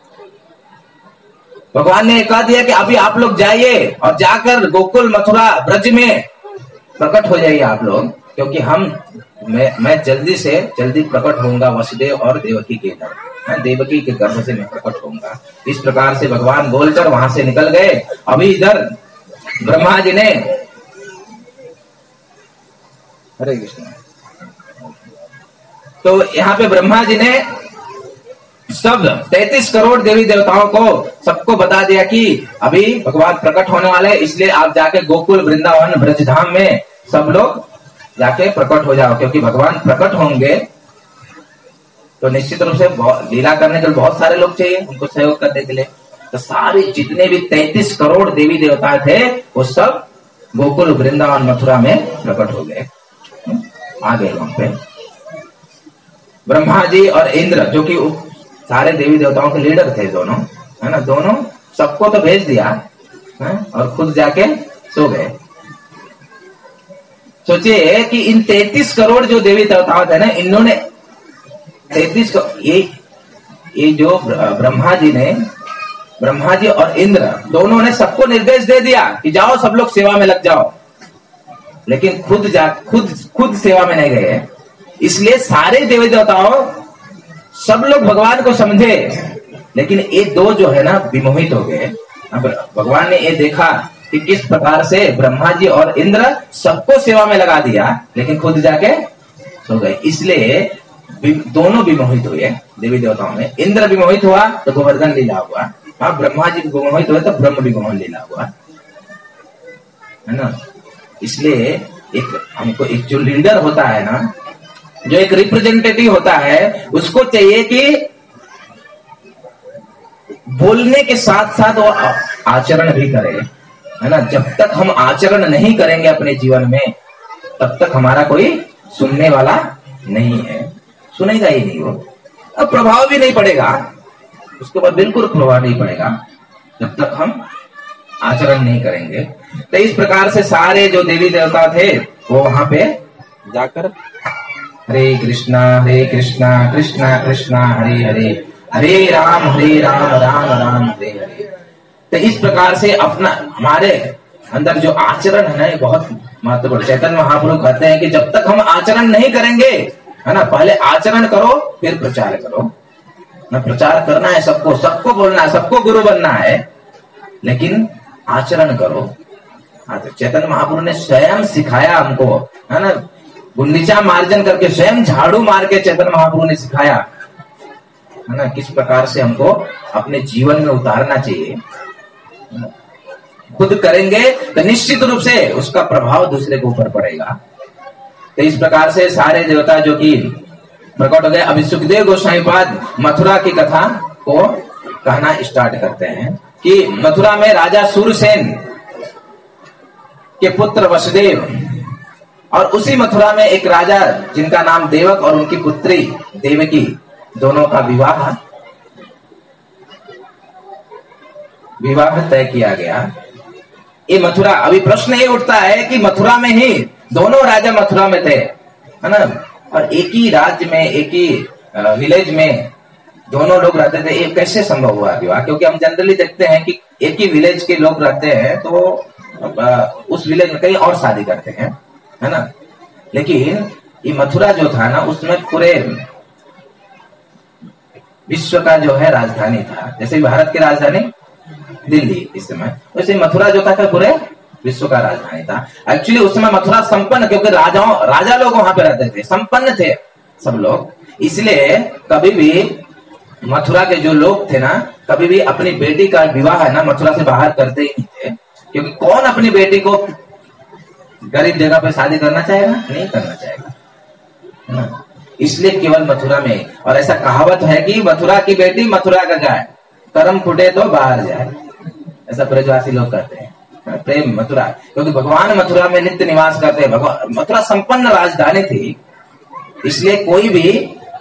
भगवान ने कह दिया कि अभी आप लोग जाइए और जाकर गोकुल मथुरा ब्रज में प्रकट हो जाइए आप लोग, क्योंकि मैं जल्दी से जल्दी प्रकट होऊंगा वसुदेव और देवकी के घर, देवकी के गर्भ से मैं प्रकट होऊंगा। इस प्रकार से भगवान बोलकर वहां से निकल गए। अभी इधर ब्रह्मा जी ने, हरे कृष्ण, तो यहाँ पे ब्रह्मा जी ने सब 33 करोड़ देवी देवताओं को सबको बता दिया कि अभी भगवान प्रकट होने वाले हैं, इसलिए आप जाके गोकुल वृंदावन ब्रजधाम में सब लोग जाके प्रकट हो जाओ, क्योंकि भगवान प्रकट होंगे तो निश्चित रूप से लीला करने के लिए बहुत सारे लोग चाहिए उनको सहयोग करने के लिए। तो सारे जितने भी 33 करोड़ देवी देवता थे वो सब गोकुल वृंदावन मथुरा में प्रकट हो गए, आ गए वहां पे। ब्रह्मा जी और इंद्र, जो कि सारे देवी देवताओं के लीडर थे दोनों, है ना, दोनों सबको तो भेज दिया है और खुद जाके सो गए। सोचिए कि इन 33 करोड़ जो देवी देवताओं थे ना, इन्होंने 33 ये जो ब्रह्मा जी और इंद्र दोनों ने सबको निर्देश दे दिया कि जाओ सब लोग सेवा में लग जाओ, लेकिन खुद सेवा में नहीं गए। इसलिए सारे देवी देवताओं सब लोग भगवान को समझे, लेकिन ये दो जो है ना विमोहित हो गए। अब भगवान ने ये देखा कि किस प्रकार से ब्रह्मा जी और इंद्र सबको सेवा में लगा दिया, लेकिन खुद जाके सो गए। इसलिए दोनों विमोहित हुए देवी देवताओं में। इंद्र विमोहित हुआ तो गोवर्धन लीला हुआ, हाँ, ब्रह्मा जी विमोहित हुए तो ब्रह्म विमोहन लीला हुआ, है ना। इसलिए हमको एक जो लीडर होता है ना, जो एक रिप्रेजेंटेटिव होता है, उसको चाहिए कि बोलने के साथ साथ वो आचरण भी करे, है ना। जब तक हम आचरण नहीं करेंगे अपने जीवन में, तब तक हमारा कोई सुनने वाला नहीं है, सुनेगा ही नहीं वो, अब प्रभाव भी नहीं पड़ेगा, उसके बाद बिल्कुल प्रभाव नहीं पड़ेगा जब तक हम आचरण नहीं करेंगे। तो इस प्रकार से सारे जो देवी देवता थे वो वहां पे जाकर हरे कृष्णा कृष्णा कृष्णा हरे हरे, हरे राम राम राम हरे हरे। तो इस प्रकार से अपना हमारे अंदर जो आचरण है ना, ये बहुत महत्वपूर्ण। चैतन्य महाप्रभु कहते हैं कि जब तक हम आचरण नहीं करेंगे, है ना, पहले आचरण करो फिर प्रचार करो ना। प्रचार करना है, सबको बोलना है, सबको गुरु बनना है, लेकिन आचरण करो। हाँ, तो चैतन्य महाप्रभु ने स्वयं सिखाया हमको, है ना, गुंडीचा मार्जन करके स्वयं झाड़ू मार के चैतन्य महाप्रभु ने सिखाया, है ना, किस प्रकार से हमको अपने जीवन में उतारना चाहिए। खुद करेंगे तो निश्चित रूप से उसका प्रभाव दूसरे के ऊपर पड़ेगा। तो इस प्रकार से सारे देवता जो कि प्रकट हो गए। अभी सुखदेव गोस्वामी पाद मथुरा की कथा को कहना स्टार्ट करते हैं कि मथुरा में राजा सूरसेन के पुत्र वसुदेव और उसी मथुरा में एक राजा जिनका नाम देवक और उनकी पुत्री देवकी, दोनों का विवाह विवाह तय किया गया। ये मथुरा, अभी प्रश्न ये उठता है कि मथुरा में ही दोनों राजा मथुरा में थे, है ना, और एक ही राज्य में, एक ही विलेज में दोनों लोग रहते थे। ये कैसे संभव हुआ विवाह? क्योंकि हम जनरली देखते हैं कि एक ही विलेज के लोग रहते हैं तो उस विलेज में कहीं और शादी करते हैं, है ना। लेकिन ये मथुरा जो था ना, उसमें पूरे विश्व का जो है राजधानी था। जैसे भारत की राजधानी दिल्ली इस समय, वैसे मथुरा जो था पूरे विश्व का राजधानी था। एक्चुअली उस समय मथुरा संपन्न, क्योंकि राजा लोग वहां पे रहते थे, संपन्न थे सब लोग, इसलिए कभी भी मथुरा के जो लोग थे ना, कभी भी अपनी बेटी का विवाह है ना मथुरा से बाहर करते ही नहीं थे। क्योंकि कौन अपनी बेटी को गरीब जगह पे शादी करना चाहेगा? नहीं करना चाहेगा, है ना। इसलिए केवल मथुरा में, और ऐसा कहावत है कि मथुरा की बेटी मथुरा का गाय, कर्म फूटे तो बाहर जाए, ऐसा ब्रजवासी लोग कहते हैं। प्रेम मथुरा, क्योंकि भगवान मथुरा में नित्य निवास करते हैं। भगवान मथुरा संपन्न राजधानी थी, इसलिए कोई भी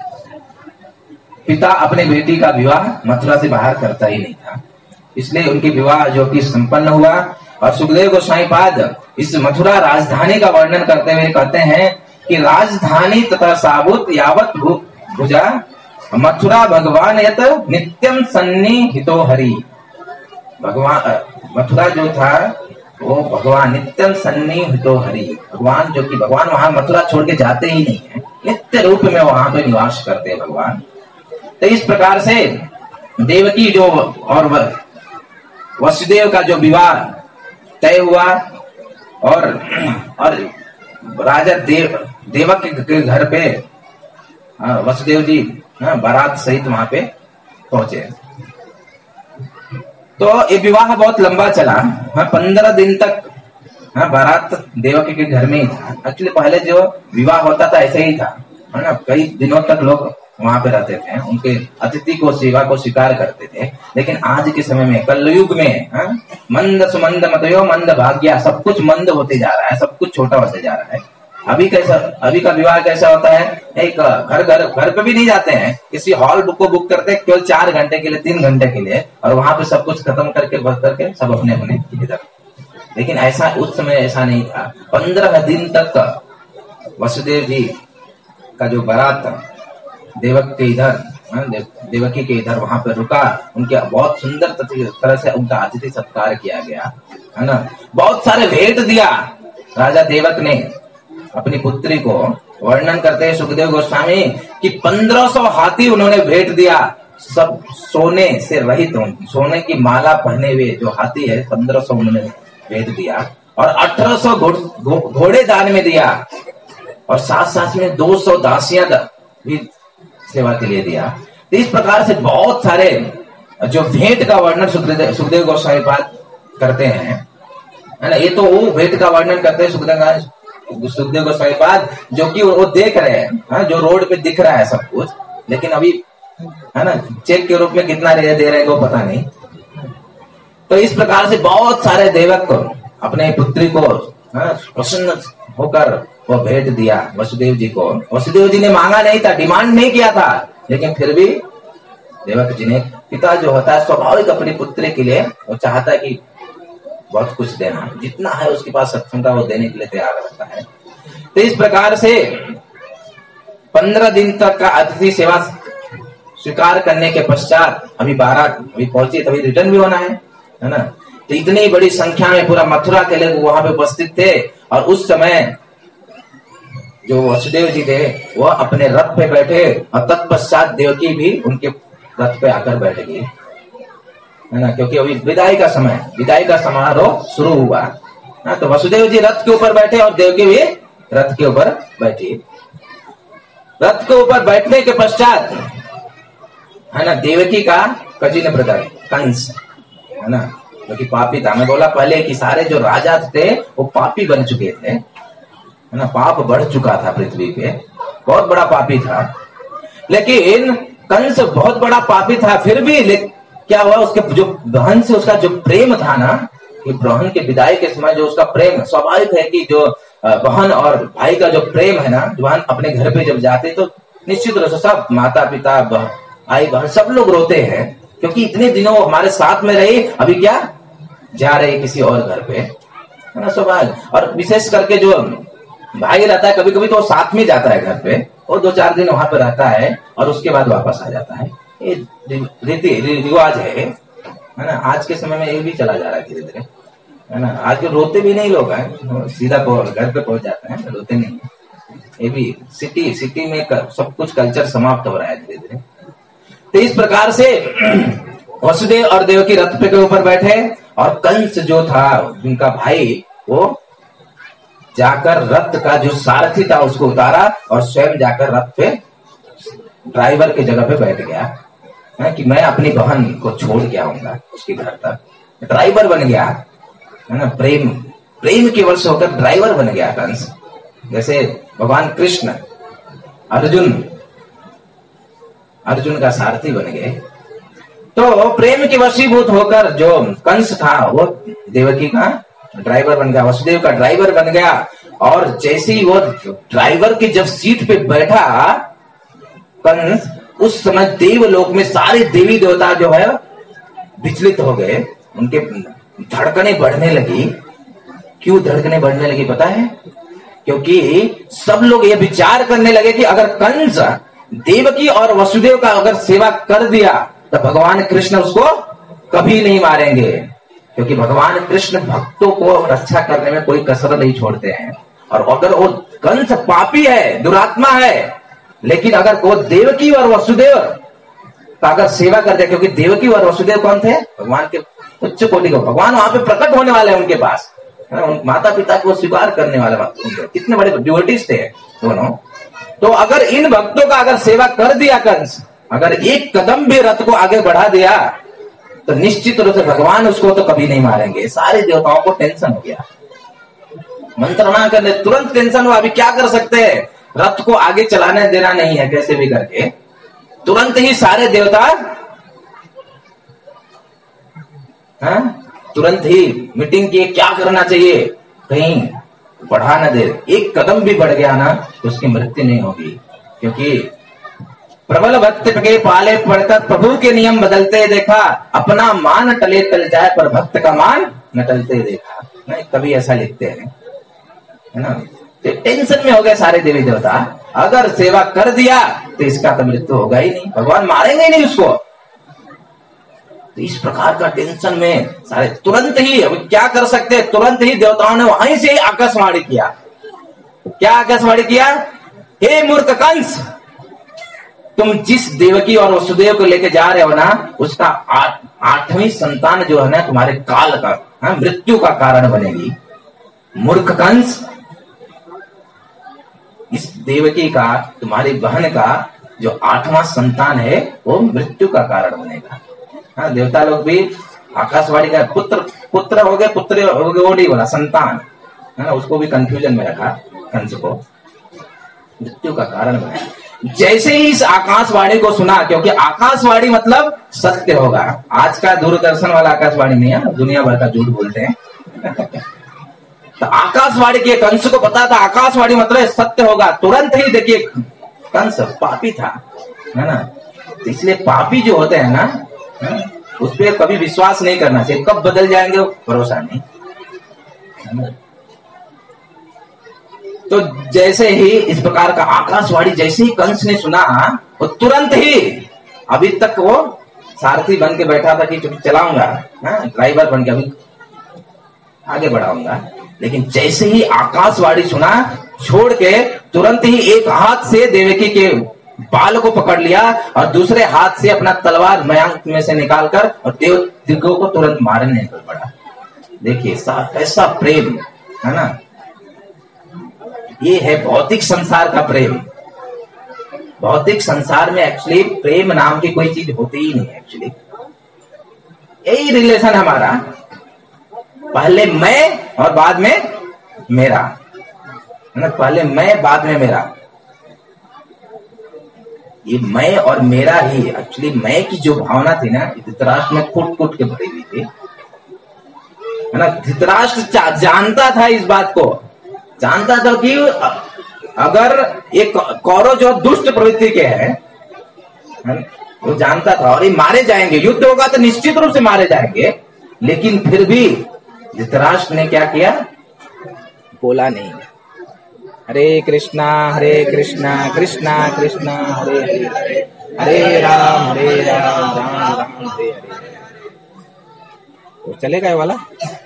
पिता अपने बेटी का विवाह मथुरा से बाहर करता ही नहीं था। इसलिए उनके विवाह जो कि संपन्न हुआ। और सुखदेव गोस्वामी पाद इस मथुरा राजधानी का वर्णन करते हुए कहते हैं कि राजधानी तथा साबुत यावत भुजा मथुरा भगवान यत नित्यम सन्निहितो हरि। भगवान मथुरा जो था वो भगवान नित्यम सन्निहितो हरि, भगवान जो कि भगवान वहां मथुरा छोड़ के जाते ही नहीं है, नित्य रूप में वहां पे निवास करते हैं भगवान। तो इस प्रकार से देवकी जो और वसुदेव का जो विवाह तय हुआ, और राजा देवक के घर पे वसुदेव जी बारात सहित वहां पे पहुंचे। तो ये विवाह बहुत लंबा चला, 15 दिन तक बारात देवकी के घर में ही था। एक्चुअली पहले जो विवाह होता था ऐसे ही था, है ना, कई दिनों तक लोग वहां पे रहते थे, उनके अतिथि को सेवा को स्वीकार करते थे। लेकिन आज के समय में, कलयुग में, मंद सुमंद मतयो मंद भाग्या, सब कुछ मंद होते जा रहा है, सब कुछ छोटा होते जा रहा है। अभी का विवाह कैसा होता है, एक घर पे भी नहीं जाते हैं, किसी हॉल को बुक करते हैं केवल 4 घंटे के लिए, 3 घंटे के लिए, और वहां पे सब कुछ खत्म करके बस करके सब अपने अपने इधर। लेकिन ऐसा उस समय ऐसा नहीं था। 15 दिन तक वसुदेव जी का जो बारात था देवक के इधर, देवकी के इधर वहां पर रुका। उनके बहुत सुंदर तरह से उनका अतिथि सत्कार किया गया, है ना। बहुत सारे भेंट दिया राजा देवक ने अपनी पुत्री को। वर्णन करते हैं सुखदेव गोस्वामी कि 1500 हाथी उन्होंने भेंट दिया, सब सोने से रहित, सोने की माला पहने हुए जो हाथी है 1500 उन्होंने भेंट दिया। और 1800 घोड़े दान में दिया, और साथ में 200 दासियां भी सेवा के लिए दिया। तो इस प्रकार से बहुत सारे जो भेंट का वर्णन सुखदेव गोस्वामी पाद करते हैं, है ना। ये तो वो भेंट का वर्णन करते हैं सुखदेव गोस्वामी पाद जो कि वो देख रहे हैं, जो रोड पे दिख रहा है सब कुछ, लेकिन अभी, है ना, चेक के रूप में कितना दे रहे हैं वो पता नहीं। तो इस प्रकार से बहुत सारे देवक को अपने पुत्री को प्रसन्न होकर वो भेंट दिया वसुदेव जी को। वसुदेव जी ने मांगा नहीं था, डिमांड नहीं किया था, लेकिन फिर भी देवक जी ने, पिता जो होता है स्वाभाविक अपनी पुत्री के लिए वो चाहता है कि बहुत कुछ देना, जितना है उसके पास सक्षमता वो देने के लिए तैयार रहता है। तो इस प्रकार से 15 दिन तक का अतिथि सेवा स्वीकार करने के पश्चात अभी बारात अभी पहुंची, तभी रिटर्न भी होना है ना। तो इतनी बड़ी संख्या में पूरा मथुरा के लोग वहां पे उपस्थित थे। और उस समय जो वसुदेव जी थे वो अपने रथ पे बैठे, और तत्पश्चात देवकी भी उनके रथ पे आकर बैठ गई, है ना। क्योंकि अभी विदाई का समारोह शुरू हुआ ना। तो वसुदेव जी रथ के ऊपर बैठे और देवकी भी रथ के ऊपर बैठी। रथ के ऊपर बैठने के पश्चात, है ना, देवकी का कजिन ब्रदर कंस, है ना, जो कि पापी था। मैं बोला पहले कि सारे जो राजा थे वो पापी बन चुके थे, है ना, पाप बढ़ चुका था पृथ्वी पे, बहुत बड़ा पापी था। लेकिन कंस बहुत बड़ा पापी था, फिर भी क्या हुआ, उसके जो बहन से उसका जो प्रेम था ना, कि बहन के विदाई के समय जो उसका प्रेम, स्वाभाविक है कि जो बहन और भाई का जो प्रेम है ना, बहन अपने घर पे जब जाते तो निश्चित रूप से सब माता पिता भाई बहन सब लोग रोते हैं, क्योंकि इतने दिनों हमारे साथ में रहे, अभी क्या जा रहे किसी और घर पे, है ना स्वाभाविक। और विशेष करके जो भाई रहता है, कभी कभी तो साथ में जाता है घर पे और 2-4 दिन वहां पे रहता है और उसके बाद वापस आ जाता है। ये रीति रिवाज है ना। आज के समय में ये भी चला जा रहा है धीरे धीरे, है ना। आज के रोते भी नहीं लोग हैं, सीधा घर पे पहुंच जाते हैं, रोते नहीं। ये भी सिटी में सब कुछ कल्चर समाप्त हो रहा है धीरे धीरे। तो इस प्रकार से वसुदेव और देवकी रथ पे के ऊपर बैठे और कंस जो था उनका भाई, वो जाकर रथ का जो सारथी था उसको उतारा और स्वयं जाकर रथ पे ड्राइवर की जगह पे बैठ गया, है कि मैं अपनी बहन को छोड़ के आऊंगा उसके घर तक। ड्राइवर बन गया, है ना। प्रेम के वश होकर ड्राइवर बन गया कंस। जैसे भगवान कृष्ण अर्जुन का सारथी बन गए, तो प्रेम के वशीभूत होकर जो कंस था वो देवकी का ड्राइवर बन गया, वसुदेव का ड्राइवर बन गया। और जैसे ही वो ड्राइवर की जब सीट पे बैठा कंस, उस समय देवलोक में सारे देवी देवता जो है विचलित हो गए, उनके धड़कने बढ़ने लगी। क्यों धड़कने बढ़ने लगी पता है? क्योंकि सब लोग ये विचार करने लगे कि अगर कंस देवकी और वसुदेव का अगर सेवा कर दिया तो भगवान कृष्ण उसको कभी नहीं मारेंगे, क्योंकि भगवान कृष्ण भक्तों को रक्षा करने में कोई कसर नहीं छोड़ते हैं। और अगर वो कंस पापी है, दुरात्मा है, लेकिन अगर वो देवकी और वसुदेव का अगर सेवा कर दे, क्योंकि देवकी और वसुदेव कौन थे? भगवान के उच्च कोटि को, भगवान वहां पे प्रकट होने वाले हैं उनके पास, माता पिता को स्वीकार करने वाले कितने बड़े डिवोटीज थे दोनों। तो अगर इन भक्तों का अगर सेवा कर दिया कंस, अगर एक कदम भी रथ को आगे बढ़ा दिया, तो निश्चित रूप से भगवान उसको तो कभी नहीं मारेंगे। सारे देवताओं को टेंशन हो गया, मंत्रणा करने तुरंत टेंशन हुआ। अभी क्या कर सकते हैं? रथ को आगे चलाने देना नहीं है, कैसे भी करके तुरंत ही सारे देवता तुरंत ही मीटिंग किए, क्या करना चाहिए, कहीं बढ़ा न दे। एक कदम भी बढ़ गया ना तो उसकी मृत्यु नहीं होगी, क्योंकि प्रबल भक्त के पाले पड़कर प्रभु के नियम बदलते देखा, अपना मान टले टल जाए पर भक्त का मान न टलते देखा। नहीं, कभी ऐसा लिखते हैं, है ना। तो टेंशन में हो गए सारे देवी देवता, अगर सेवा कर दिया तो इसका तो मृत्यु होगा ही नहीं, भगवान मारेंगे ही नहीं उसको। तो इस प्रकार का टेंशन में सारे तुरंत ही, अब क्या कर सकते हैं, तुरंत ही देवताओं ने वहीं से आकाशवाणी किया। क्या आकाशवाणी किया? हे मूर्ख कंस, तुम जिस देवकी और वसुदेव को लेके जा रहे हो ना, उसका 8वीं संतान जो है ना तुम्हारे काल का, मृत्यु का कारण बनेगी। मूर्ख कंस, इस देवकी का, तुम्हारी बहन का जो 8वां संतान है वो मृत्यु का कारण बनेगा। हाँ, देवता लोग भी आकाशवाणी का पुत्र हो गए, पुत्र हो गए, वो नहीं बोला, संतान, है ना, उसको भी कंफ्यूजन में रखा कंस को, मृत्यु का कारण बना। जैसे ही इस आकाशवाणी को सुना, क्योंकि आकाशवाणी मतलब सत्य होगा, आज का दूरदर्शन वाला आकाशवाणी नहीं है, दुनिया भर का झूठ बोलते हैं। तो आकाशवाणी के कंस को पता था आकाशवाणी मतलब सत्य होगा। तुरंत ही देखिए, कंस पापी था, है ना, तो इसलिए पापी जो होते हैं ना, उस पर कभी विश्वास नहीं करना चाहिए। कब बदल जाएंगे भरोसा नहीं, है ना। तो जैसे ही इस प्रकार का आकाशवाणी जैसे ही कंस ने सुना, वो तुरंत ही, अभी तक वो सारथी बन के बैठा था कि चलाऊंगा, ड्राइवर बन के अभी आगे बढ़ाऊंगा, लेकिन जैसे ही आकाशवाणी सुना, छोड़ के तुरंत ही एक हाथ से देवकी के बाल को पकड़ लिया और दूसरे हाथ से अपना तलवार मयांक में से निकालकर और देवतियों को तुरंत मारने पर पड़ा। देखिए कैसा प्रेम, है ना। ये है भौतिक संसार का प्रेम। भौतिक संसार में एक्चुअली प्रेम नाम की कोई चीज होती ही नहीं है। एक्चुअली यही रिलेशन हमारा, पहले मैं और बाद में मेरा, है ना, पहले मैं बाद में मेरा। ये मैं और मेरा ही, एक्चुअली मैं की जो भावना थी ना, धृतराष्ट्र में कूट कूट के भरी हुई थी, है ना। धृतराष्ट्र जानता था इस बात को, जानता था कि अगर एक कौरव जो दुष्ट प्रवृत्ति के हैं, वो जानता था और ये मारे जाएंगे, युद्ध होगा तो निश्चित रूप से मारे जाएंगे, लेकिन फिर भी धृतराष्ट्र ने क्या किया, बोला नहीं। हरे कृष्णा कृष्णा कृष्णा हरे हरे, हरे राम राम राम हरे हरे। तो चलेगा ये वाला।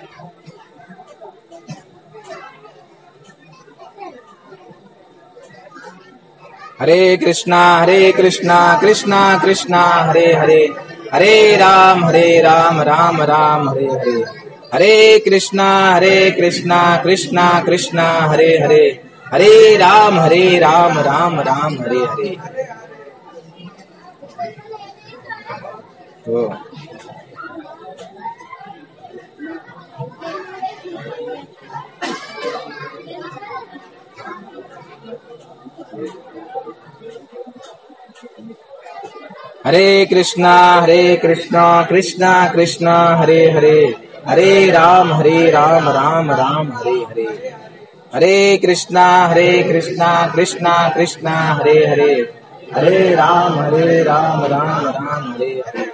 हरे कृष्णा कृष्णा कृष्णा हरे हरे, हरे राम राम राम हरे हरे, हरे कृष्णा कृष्णा कृष्णा हरे हरे, हरे राम राम राम हरे हरे। तो हरे कृष्णा कृष्णा कृष्णा हरे हरे, हरे राम राम राम हरे हरे, हरे कृष्णा कृष्णा कृष्णा हरे हरे, हरे राम राम राम हरे हरे।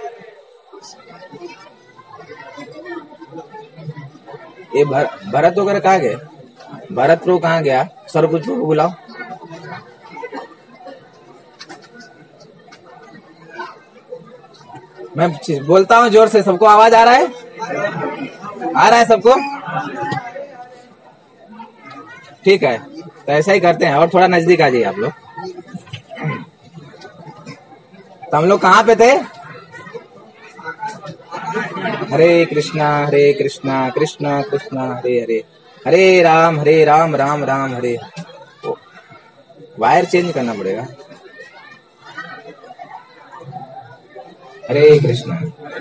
ये भरत वगैरह कहाँ गए? भरत प्रभु कहाँ गया? सर्वपुत्र को बुलाओ। मैं बोलता हूँ जोर से, सबको आवाज आ रहा है? आ रहा है सबको? ठीक है, तो ऐसा ही करते हैं। और थोड़ा नजदीक आ जाइए आप लोग। तो हम लोग कहाँ पे थे? हरे कृष्णा कृष्णा कृष्णा हरे हरे, हरे राम राम राम हरे। वायर चेंज करना पड़ेगा। हरे कृष्णा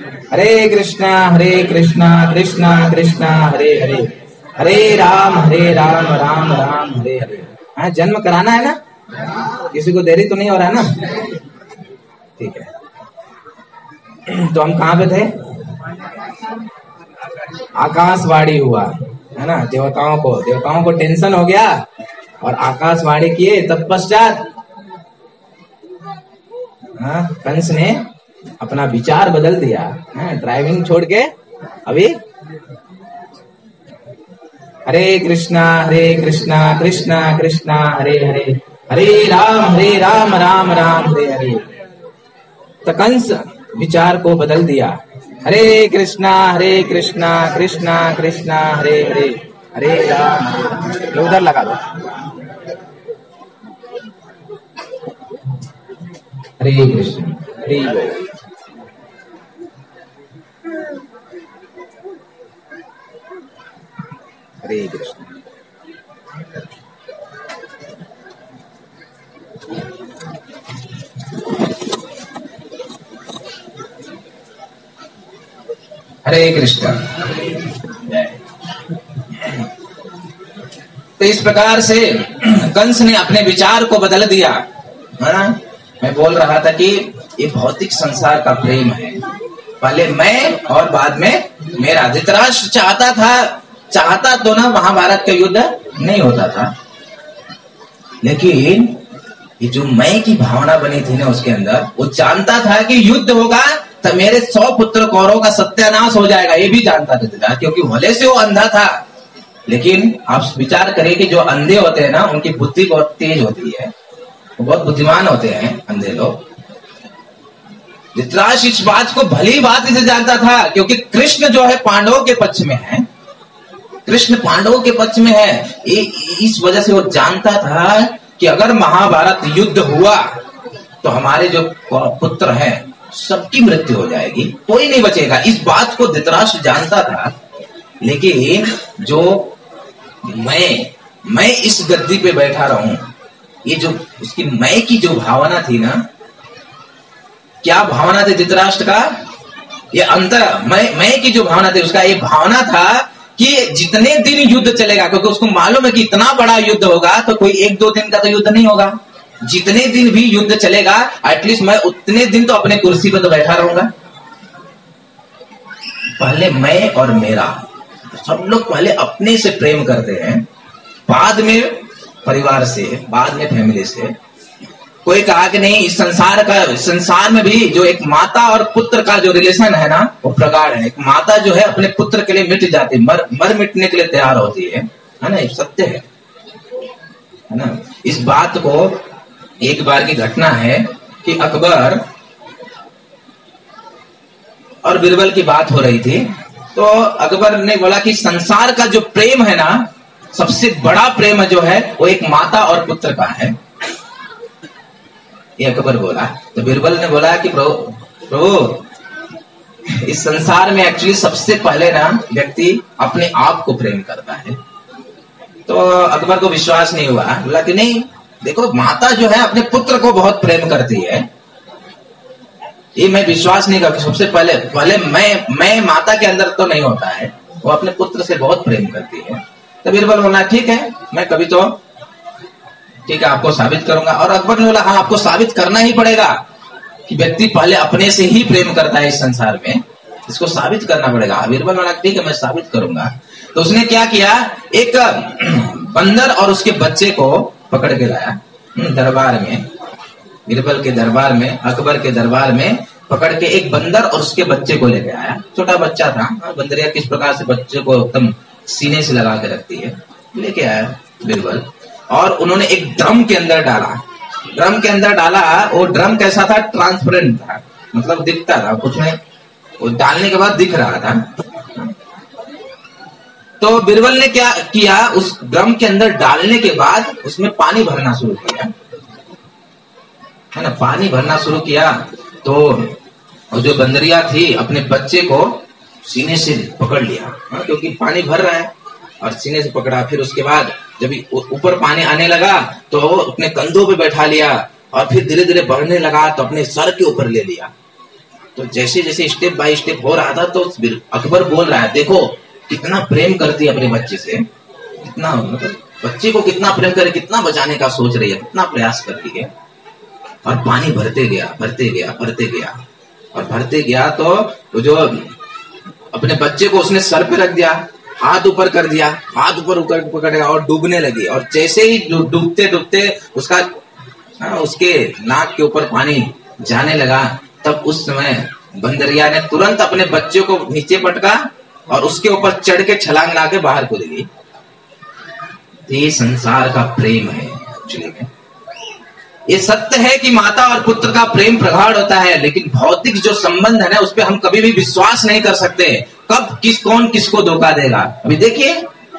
कृष्णा कृष्णा हरे हरे, हरे राम राम राम हरे हरे। हाँ, जन्म कराना है ना? किसी को देरी तो नहीं हो रहा ना? ठीक है। तो हम कहाँ पे थे? आकाशवाणी हुआ है ना, देवताओं को टेंशन हो गया और आकाशवाणी किए। तत्पश्चात कंस ने अपना विचार बदल दिया, ड्राइविंग छोड़ के अभी हरे कृष्णा कृष्णा कृष्णा हरे हरे, हरे राम राम राम हरे हरे। तो कंस विचार को बदल दिया। हरे कृष्णा कृष्णा कृष्णा हरे हरे, हरे राम। उधर लगा दो। हरे कृष्ण, हरे हरे कृष्ण। हरे कृष्ण। तो इस प्रकार से कंस ने अपने विचार को बदल दिया, है ना। मैं बोल रहा था कि ये भौतिक संसार का प्रेम है, पहले मैं और बाद में मेरा। धृतराष्ट्र चाहता तो ना महाभारत का युद्ध नहीं होता था, लेकिन ये जो मैं की भावना बनी थी ना उसके अंदर, वो जानता था कि युद्ध होगा तो मेरे 100 पुत्र कौरवों का सत्यानाश हो जाएगा। ये भी जानता था, क्योंकि भले से वो अंधा था, लेकिन आप विचार करें कि जो अंधे होते हैं ना, उनकी बुद्धि बहुत तेज होती है, वो बहुत बुद्धिमान होते हैं अंधे लोग। धृतराष्ट्र इस बात को भली बात से जानता था, क्योंकि कृष्ण जो है पांडवों के पक्ष में है, कृष्ण पांडवों के पक्ष में है। इस वजह से वो जानता था कि अगर महाभारत युद्ध हुआ तो हमारे जो पुत्र हैं सबकी मृत्यु हो जाएगी, कोई नहीं बचेगा। इस बात को धृतराष्ट्र जानता था, लेकिन जो मैं इस गद्दी पे बैठा रहूं, ये जो उसकी मैं की जो भावना थी ना, क्या भावना थी धृतराष्ट्र का? ये अंतर मैं की जो भावना थी, उसका ये भावना था कि जितने दिन युद्ध चलेगा, क्योंकि उसको मालूम है कि इतना बड़ा युद्ध होगा तो कोई 1-2 दिन का तो युद्ध नहीं होगा। जितने दिन भी युद्ध चलेगा, एटलीस्ट मैं उतने दिन तो अपने कुर्सी पर तो बैठा रहूंगा। पहले मैं और मेरा, सब लोग पहले अपने से प्रेम करते हैं, बाद में परिवार से, बाद में फैमिली से। कोई कहा कि नहीं, इस संसार में भी जो एक माता और पुत्र का जो रिलेशन है ना, वो प्रगाढ़ है। एक माता जो है अपने पुत्र के लिए मिट जाती, मर मिटने के लिए तैयार होती है ना, ये सत्य है ना। इस बात को, एक बार की घटना है कि अकबर और बीरबल की बात हो रही थी, तो अकबर ने बोला कि संसार का जो प्रेम है ना, सबसे बड़ा प्रेम जो है वो एक माता और पुत्र का है, ये अकबर बोला। तो बीरबल ने बोला कि प्रभु इस संसार में एक्चुअली सबसे पहले ना व्यक्ति अपने आप को प्रेम करता है। तो अकबर को विश्वास नहीं हुआ, बोला कि नहीं, देखो माता जो है अपने पुत्र को बहुत प्रेम करती है, ये मैं विश्वास नहीं करता। सबसे पहले मैं माता के अंदर तो नहीं होता है, वो अपने पुत्र से बहुत प्रेम करती है। तो बीरबल बोला ठीक है, मैं कभी तो ठीक है आपको साबित करूंगा। और अकबर ने बोला हाँ, आपको साबित करना ही पड़ेगा कि व्यक्ति पहले अपने से ही प्रेम करता है इस संसार में, इसको साबित करना पड़ेगा। बीरबल बोला ठीक है, मैं साबित करूंगा। तो उसने क्या किया, एक बंदर और उसके बच्चे को पकड़ के लाया दरबार में, बीरबल के दरबार में, अकबर के दरबार में पकड़ के एक बंदर और उसके बच्चे को लेके आया। छोटा बच्चा था, बंदरिया किस प्रकार से बच्चे को एकदम सीने से लगा के रखती है, लेके आया बीरबल। और उन्होंने एक ड्रम के अंदर डाला, ड्रम के अंदर डाला। वो ड्रम कैसा था, ट्रांसपेरेंट था, मतलब दिखता था कुछ में, वो डालने के बाद दिख रहा था। तो बीरबल ने क्या किया, उस ड्रम के अंदर डालने के बाद उसमें पानी भरना शुरू किया, है ना, पानी भरना शुरू किया। तो जो बंदरिया थी अपने बच्चे को सीने से पकड़ लिया, क्योंकि पानी भर रहा है, और सीने से पकड़ा। फिर उसके बाद जब ऊपर पानी आने लगा तो अपने कंधों पे बैठा लिया, और फिर धीरे धीरे बढ़ने लगा तो अपने सर के ऊपर ले लिया। तो जैसे जैसे स्टेप बाय स्टेप हो रहा था, तो अकबर बोल रहा है देखो कितना प्रेम करती है अपने बच्चे से, कितना मतलब बच्चे को कितना प्रेम करे, कितना बचाने का सोच रही है, कितना प्रयास कर रही है। और पानी भरते गया, भरते गया, भरते गया, और भरते गया। तो वो जो अपने बच्चे को उसने सर पे रख दिया, हाथ ऊपर कर दिया, हाथ ऊपर पकड़ेगा और डूबने लगी। और जैसे ही डूबते डूबते उसके नाक के ऊपर पानी जाने लगा, तब उस समय बंदरिया ने तुरंत अपने बच्चे को नीचे पटका और उसके ऊपर चढ़ के छलांग ला के बाहर कूद गई। ये संसार का प्रेम है एक्चुअली में। ये सत्य है कि माता और पुत्र का प्रेम प्रगाढ़ होता है, लेकिन भौतिक जो संबंध है ना, उस पर हम कभी भी विश्वास नहीं कर सकते। कब कौन किसको धोखा देगा। अभी देखिए,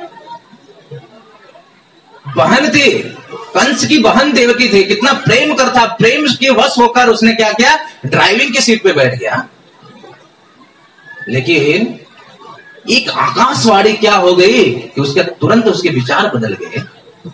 बहन थी, कंस की बहन देवकी थी, कितना प्रेम करता, प्रेम के वश होकर उसने क्या किया, ड्राइविंग की सीट पे बैठ गया। लेकिन एक आकाशवाणी क्या हो गई कि उसके तुरंत उसके विचार बदल गए,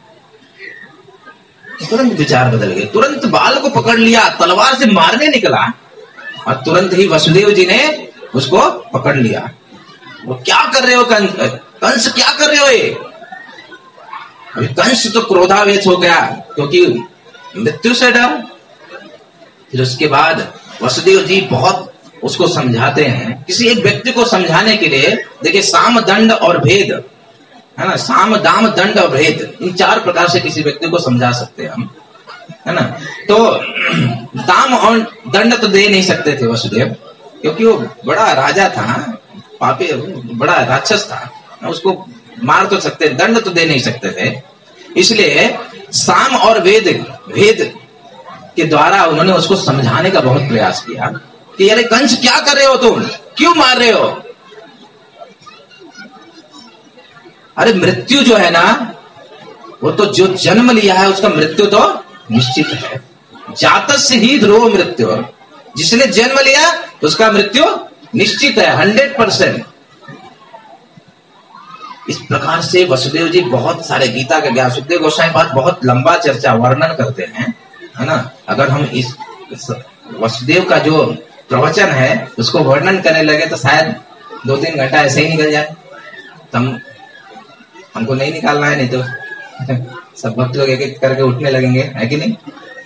तुरंत विचार बदल गए, तुरंत बाल को पकड़ लिया, तलवार से मारने निकला, और तुरंत ही वसुदेव जी ने उसको पकड़ लिया। वो क्या कर रहे हो कंस, क्या कर रहे हो ये। अभी कंस तो क्रोधावेश हो गया, क्योंकि मृत्यु से डर। फिर उसके बाद वसुदेव जी बहुत उसको समझाते हैं। किसी एक व्यक्ति को समझाने के लिए देखिए, साम दंड और भेद है ना, साम दाम दंड और भेद, इन 4 प्रकार से किसी व्यक्ति को समझा सकते हैं हम, है ना। तो दाम और दंड तो दे नहीं सकते थे वसुदेव, क्योंकि वो बड़ा राजा था, पापी, बड़ा राक्षस था, उसको मार तो सकते, दंड तो दे नहीं सकते थे। इसलिए साम और भेद के द्वारा उन्होंने उसको समझाने का बहुत प्रयास किया कि अरे कंस क्या कर रहे हो तुम, क्यों मार रहे हो। अरे मृत्यु जो है ना, वो तो जो जन्म लिया है उसका मृत्यु तो निश्चित है। जातस्य ही ध्रुव मृत्यु, जिसने जन्म लिया उसका मृत्यु निश्चित है, 100%। इस प्रकार से वसुदेव जी बहुत सारे गीता के ज्ञान, सुखदेव गोस्वामी बात बहुत लंबा चर्चा वर्णन करते हैं, है ना। अगर हम इस वसुदेव का जो प्रवचन है उसको वर्णन करने लगे तो शायद 2-3 घंटा ऐसे ही निकल जाए। हमको नहीं निकालना है, नहीं तो सब भक्त लोग एक एक करके उठने लगेंगे, है कि नहीं।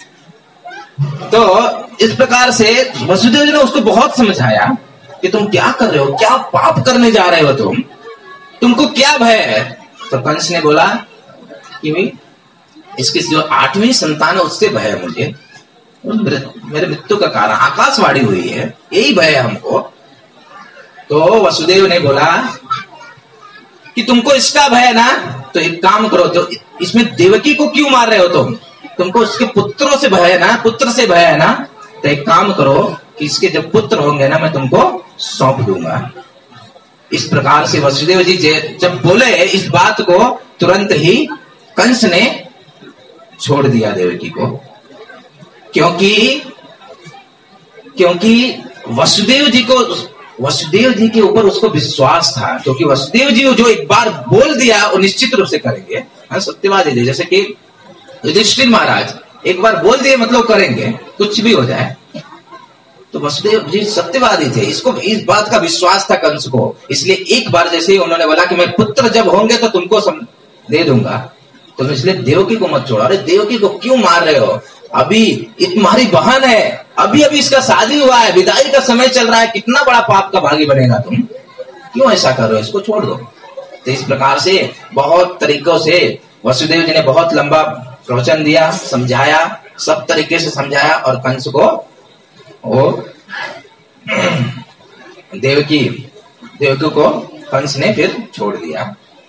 तो इस प्रकार से वसुदेव जी ने उसको बहुत समझाया कि तुम क्या कर रहे हो, क्या पाप करने जा रहे हो, तुमको क्या भय है। तो कंस ने बोला कि इसकी जो 8वीं संतान है उससे भय है मुझे, मेरे मृत्यु का कारण, आकाशवाणी हुई है, यही भय है हमको। तो वसुदेव ने बोला कि तुमको इसका भय है ना, तो एक काम करो, तो इसमें देवकी को क्यों मार रहे हो तुमको उसके पुत्रों से भय है ना, पुत्र से भय है ना, तो एक काम करो कि इसके जब पुत्र होंगे ना, मैं तुमको सौंप दूंगा। इस प्रकार से वसुदेव जी जब बोले इस बात को, तुरंत ही कंस ने छोड़ दिया देवकी को, क्योंकि वसुदेव जी के ऊपर उसको विश्वास था, क्योंकि वसुदेव जी जो एक बार बोल दिया वो निश्चित रूप से करेंगे। सत्यवादी थे, जैसे कि युधिष्ठिर महाराज एक बार बोल दिए मतलब करेंगे, कुछ भी हो जाए। तो वसुदेव जी सत्यवादी थे, इसको इस बात का विश्वास था कंस को, इसलिए एक बार जैसे ही उन्होंने बोला कि मैं पुत्र जब होंगे तो तुमको दे दूंगा, तो इसलिए देवकी को मत छोड़ो। अरे देवकी को क्यों मार रहे हो, अभी तुम्हारी बहन है, अभी इसका शादी हुआ है, विदाई का समय चल रहा है, कितना बड़ा पाप का भागी बनेगा तुम, क्यों ऐसा कर रहे हो, इसको छोड़ दो। तो इस प्रकार से बहुत तरीकों से वसुदेव जी ने बहुत लंबा प्रवचन दिया, समझाया, सब तरीके से समझाया, और कंस को वो देवकी को कंस ने फिर छोड़ दिया।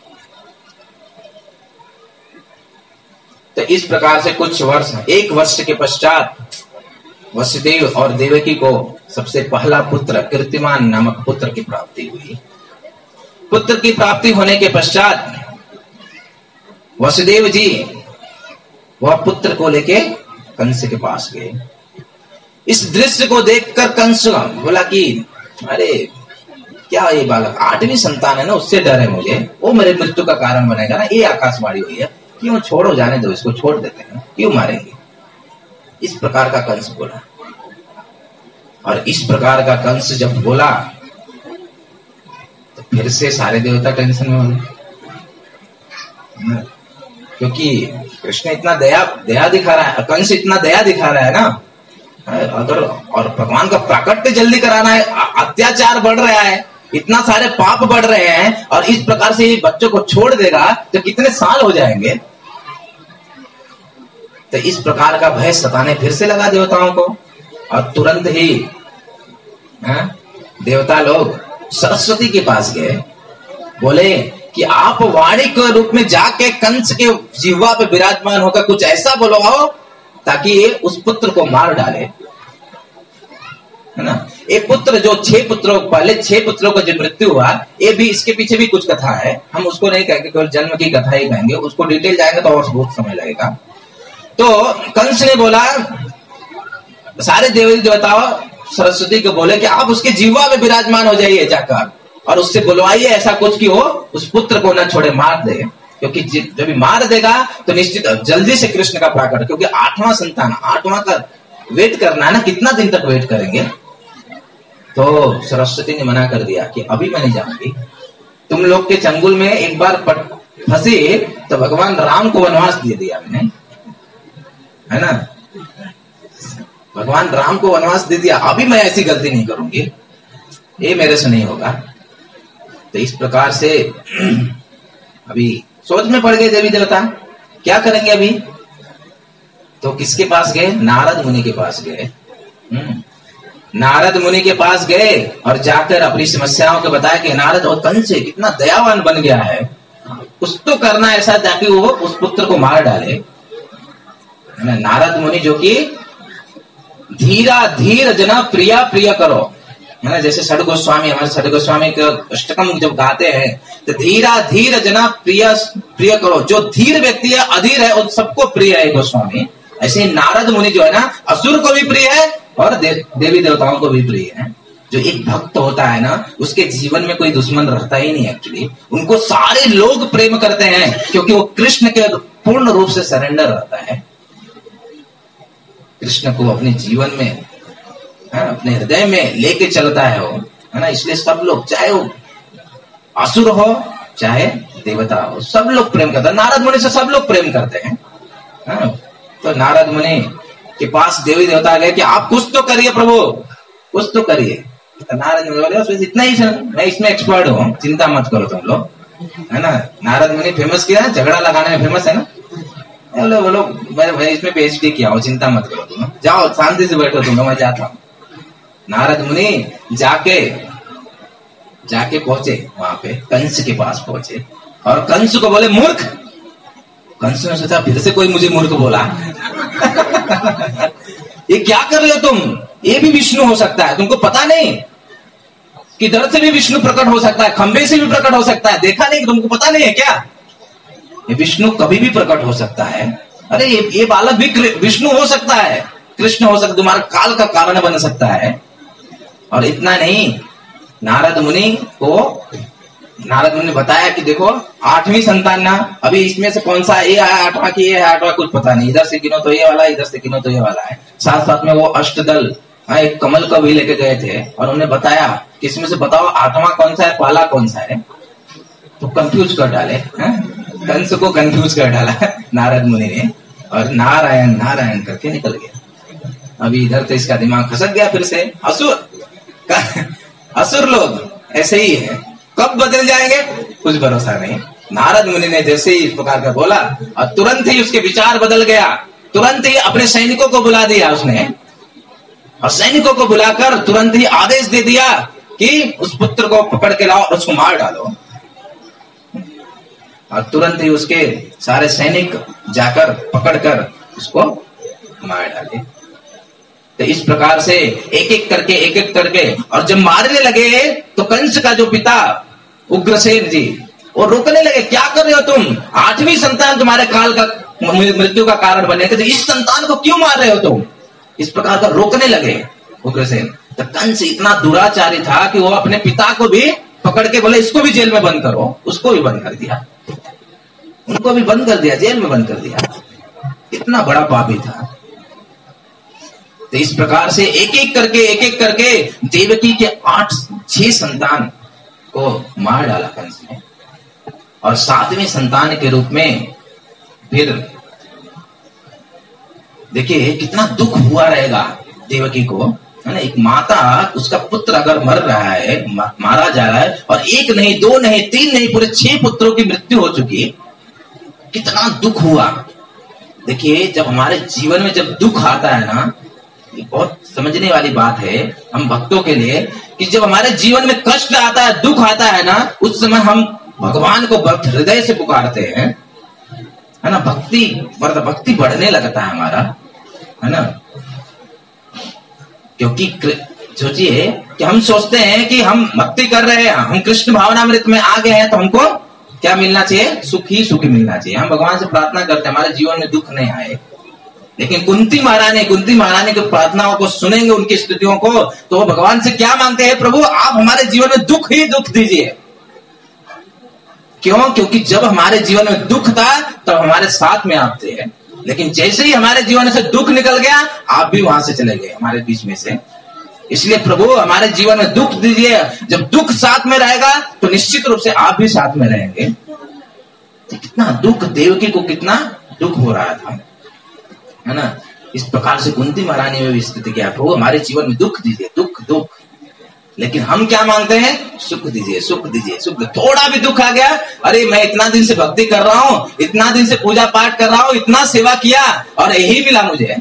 तो इस प्रकार से कुछ वर्ष, 1 वर्ष के पश्चात वसुदेव और देवकी को सबसे पहला पुत्र कीर्तिमान नामक पुत्र की प्राप्ति हुई। पुत्र की प्राप्ति होने के पश्चात वसुदेव जी वह पुत्र को लेके कंस के पास गए। इस दृश्य को देखकर कंस बोला कि अरे क्या ये बालक 8वीं संतान है ना, उससे डर है मुझे, वो मेरे मृत्यु का कारण बनेगा ना, ये आकाशवाणी हुई है, क्यों छोड़ो, जाने दो, इसको छोड़ देते हैं, क्यों मारेंगे। इस प्रकार का कंस बोला। और इस प्रकार का कंस जब बोला तो फिर से सारे देवता टेंशन में हो गए, क्योंकि कृष्ण इतना दया दिखा रहा है, कंस इतना दया दिखा रहा है ना, अगर और भगवान का प्राकट्य जल्दी कराना है, अत्याचार बढ़ रहा है, इतना सारे पाप बढ़ रहे हैं, और इस प्रकार से बच्चों को छोड़ देगा तो कितने साल हो जाएंगे। तो इस प्रकार का भय सताने फिर से लगा देवताओं को, और तुरंत ही देवता लोग सरस्वती के पास गए, बोले कि आप वाणी के रूप में जाके कंस के जिह्वा पे विराजमान होकर कुछ ऐसा बोलो ताकि ये उस पुत्र को मार डाले, है ना। एक पुत्र जो 6 पुत्रों, पहले 6 पुत्रों का जो मृत्यु हुआ, ये भी, इसके पीछे भी कुछ कथा है, हम उसको नहीं कहेंगे, केवल जन्म की कथा ही कहेंगे, उसको डिटेल जाएंगे तो और बहुत समय लगेगा। तो कंस ने बोला, सारे देवी देवताओं सरस्वती को बोले कि आप उसके जिह्वा में विराजमान हो जाइए जाकर, और उससे बुलवाइए ऐसा कुछ कि वो उस पुत्र को न छोड़े, मार दे, क्योंकि जब भी मार देगा तो निश्चित जल्दी से कृष्ण का प्राकट, क्योंकि 8वां संतान, 8वां का वेट करना है ना, कितना दिन तक वेट करेंगे। तो सरस्वती ने मना कर दिया कि अभी मैं नहीं जाऊंगी, तुम लोग के चंगुल में एक बार फंसी तो भगवान राम को वनवास दे दिया मैंने, है ना, भगवान राम को वनवास दे दिया, अभी मैं ऐसी गलती नहीं करूंगी, ये मेरे से नहीं होगा। तो इस प्रकार से अभी सोच में पड़ गए देवी देवता, क्या करेंगे अभी। तो किसके पास गए, नारद मुनि के पास गए। नारद मुनि के पास गए और जाकर अपनी समस्याओं को बताया कि नारद, और कंस कितना दयावान बन गया है, कुछ तो करना ऐसा ताकि वो उस पुत्र को मार डाले। नारद मुनि जो कि धीरा धीर जना प्रिया प्रिय करो, है ना, जैसे षड गोस्वामी, हमारे षड गोस्वामी के अष्टकम जब गाते हैं तो धीरा धीर जना प्रिय प्रिय करो, जो धीर व्यक्ति है, अधीर है, और सबको प्रिय है गोस्वामी। ऐसे नारद मुनि जो है ना, असुर को भी प्रिय है और देवी देवताओं को भी प्रिय है। जो एक भक्त होता है ना, उसके जीवन में कोई दुश्मन रहता ही नहीं, एक्चुअली उनको सारे लोग प्रेम करते हैं, क्योंकि वो कृष्ण के पूर्ण रूप से सरेंडर रहता है, कृष्ण को अपने जीवन में, अपने हृदय में लेके चलता है वो, है ना। इसलिए सब लोग, चाहे वो असुर हो चाहे देवता हो, सब लोग प्रेम करते हैं। नारद मुनि से सब लोग प्रेम करते हैं, तो नारद मुनि के पास देवी देवता गए कि आप कुछ तो करिए प्रभु, कुछ तो करिए। तो नारद मुनि बोले इतना ही, मैं इसमें एक्सपर्ट हूँ, चिंता मत करो तुम लोग, है ना। नारद मुनि फेमस किया, झगड़ा लगाने में फेमस है ना, बोले बोलो मैं इसमें PhD किया हूँ, चिंता मत करो तुम, जाओ शांति से बैठो तुम, मैं जाता हूँ। नारद मुनि जाके पहुंचे वहां पे, कंस के पास पहुंचे और कंस को बोले मूर्ख। कंस ने सोचा फिर से कोई मुझे मूर्ख बोला। ये क्या कर रहे हो तुम, ये भी विष्णु हो सकता है, तुमको पता नहीं कि दर से भी विष्णु प्रकट हो सकता है, खंबे से भी प्रकट हो सकता है, देखा नहीं, तुमको पता नहीं है क्या? ये विष्णु कभी भी प्रकट हो सकता है। अरे ये बालक भी विष्णु हो सकता है, कृष्ण हो सकता, तुम्हारा काल का कारण बन सकता है। और इतना नहीं, नारद मुनि ने बताया कि देखो 8वीं संतान ना, अभी इसमें से कौन सा ये है 8वां की, ये है 8वां, कुछ पता नहीं, इधर से गिनो तो ये वाला, इधर से गिनो तो ये वाला है। साथ साथ में वो अष्टदल एक कमल को भी लेके गए थे और उन्होंने बताया कि इसमें से बताओ 8वां कौन सा है, पहला कौन सा है। तो कंफ्यूज कर डाले, कंस को कंफ्यूज कर डाला नारद मुनि ने, और नारायण नारायण करके निकल गया। अभी इधर तो इसका दिमाग खसक गया फिर से। असुर लोग ऐसे ही है, कब बदल जाएंगे कुछ भरोसा नहीं। नारद मुनि ने जैसे ही इस प्रकार का बोला और तुरंत ही उसके विचार बदल गया, तुरंत ही अपने सैनिकों को बुला दिया उसने, और सैनिकों को बुलाकर तुरंत ही आदेश दे दिया कि उस पुत्र को पकड़ के लाओ और उसको मार डालो। और तुरंत ही उसके सारे सैनिक जाकर पकड़कर उसको मार डाले। तो इस प्रकार से एक एक करके और जब मारने लगे तो कंस का जो पिता उग्रसेन जी वो रोकने लगे, क्या कर रहे हो तुम, 8वीं संतान तुम्हारे काल का मृत्यु का कारण बनेगा, तो इस संतान को क्यों मार रहे हो तुम, इस प्रकार का रोकने लगे उग्रसेन। तो कंस इतना दुराचारी था कि वो अपने पिता को भी पकड़ के बोले इसको भी जेल में बंद करो, उसको भी बंद कर दिया, उनको भी बंद कर दिया, जेल में बंद कर दिया। इतना बड़ा पापी था। तो इस प्रकार से एक एक करके देवकी के 6 संतान को मार डाला कंस ने, और 7वें संतान के रूप में फिर देखिए कितना दुख हुआ रहेगा देवकी को, है ना। एक माता, उसका पुत्र अगर मर रहा है, मारा जा रहा है, और 1 नहीं 2 नहीं 3 नहीं पूरे 6 पुत्रों की मृत्यु हो चुकी, कितना दुख हुआ। देखिए जब हमारे जीवन में जब दुख आता है ना, ये बहुत समझने वाली बात है हम भक्तों के लिए, कि जब हमारे जीवन में कष्ट आता है, दुख आता है ना, उस समय हम भगवान को हृदय से पुकारते हैं, है ना। भक्ति बढ़ने लगता है हमारा, है ना। क्योंकि सोचिए कि हम सोचते हैं कि हम भक्ति कर रहे हैं, हम कृष्ण भावनामृत में आ गए हैं, तो हमको क्या मिलना चाहिए, सुख ही सुख मिलना चाहिए। हम भगवान से प्रार्थना करते हैं हमारे जीवन में दुख नहीं आए। लेकिन कुंती महारानी की प्रार्थनाओं को सुनेंगे, उनकी स्तुतियों को, तो वो भगवान से क्या मांगते हैं, प्रभु आप हमारे जीवन में दुख ही दुख दीजिए। क्यों? क्योंकि जब हमारे जीवन में दुख था तब हमारे साथ में आप थे, लेकिन जैसे ही हमारे जीवन से दुख निकल गया आप भी वहां से चले गए हमारे बीच में से। इसलिए प्रभु हमारे जीवन में दुख दीजिए। जब दुख साथ में रहेगा तो निश्चित रूप से आप भी साथ में रहेंगे। तो कितना दुख, देवकी को कितना दुख हो रहा था, है ना। इस प्रकार से कुंती महारानी में भी स्थिति क्या, प्रभु हमारे जीवन में दुख दीजिए, दुख। लेकिन हम क्या मांगते हैं, सुख दीजिए, सुख दीजिए, सुख। थोड़ा भी दुख आ गया, अरे मैं इतना दिन से भक्ति कर रहा हूं, इतना दिन से पूजा पाठ कर रहा हूं, इतना सेवा किया और यही मिला मुझे,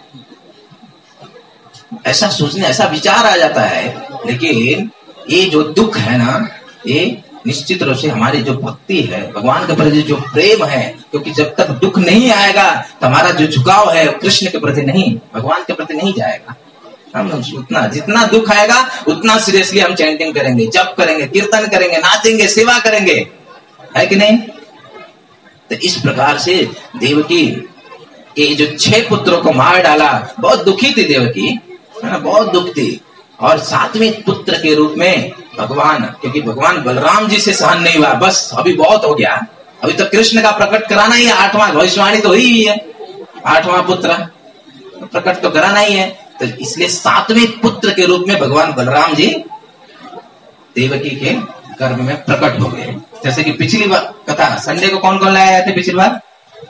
ऐसा सोचने, ऐसा विचार आ जाता है। लेकिन ये जो दुख है ना, ये निश्चित रूप से हमारी जो भक्ति है, भगवान के प्रति जो प्रेम है, क्योंकि जब तक दुख नहीं आएगा तो हमारा जो झुकाव है कृष्ण के प्रति नहीं, भगवान के प्रति नहीं जाएगा। हम उतना, जितना दुख आएगा उतना सीरियसली हम चैंटिंग करेंगे, जप करेंगे, कीर्तन करेंगे, नाचेंगे, सेवा करेंगे, है कि नहीं। तो इस प्रकार से देवकी के जो 6 पुत्रों को मार डाला, बहुत दुखी थी देवकी, है ना, बहुत दुख थी। और 7वें पुत्र के रूप में भगवान, क्योंकि भगवान बलराम जी से सहन नहीं हुआ, बस अभी बहुत हो गया, अभी तो कृष्ण का प्रकट कराना ही है, 8वां भविष्यवाणी तो हुई है, 8वां पुत्र प्रकट तो कराना ही है। तो इसलिए 7वें पुत्र के रूप में भगवान बलराम जी देवकी के गर्भ में प्रकट हो गए। जैसे कि पिछली बार कथा, संडे को कौन कौन लाया थे पिछली बार,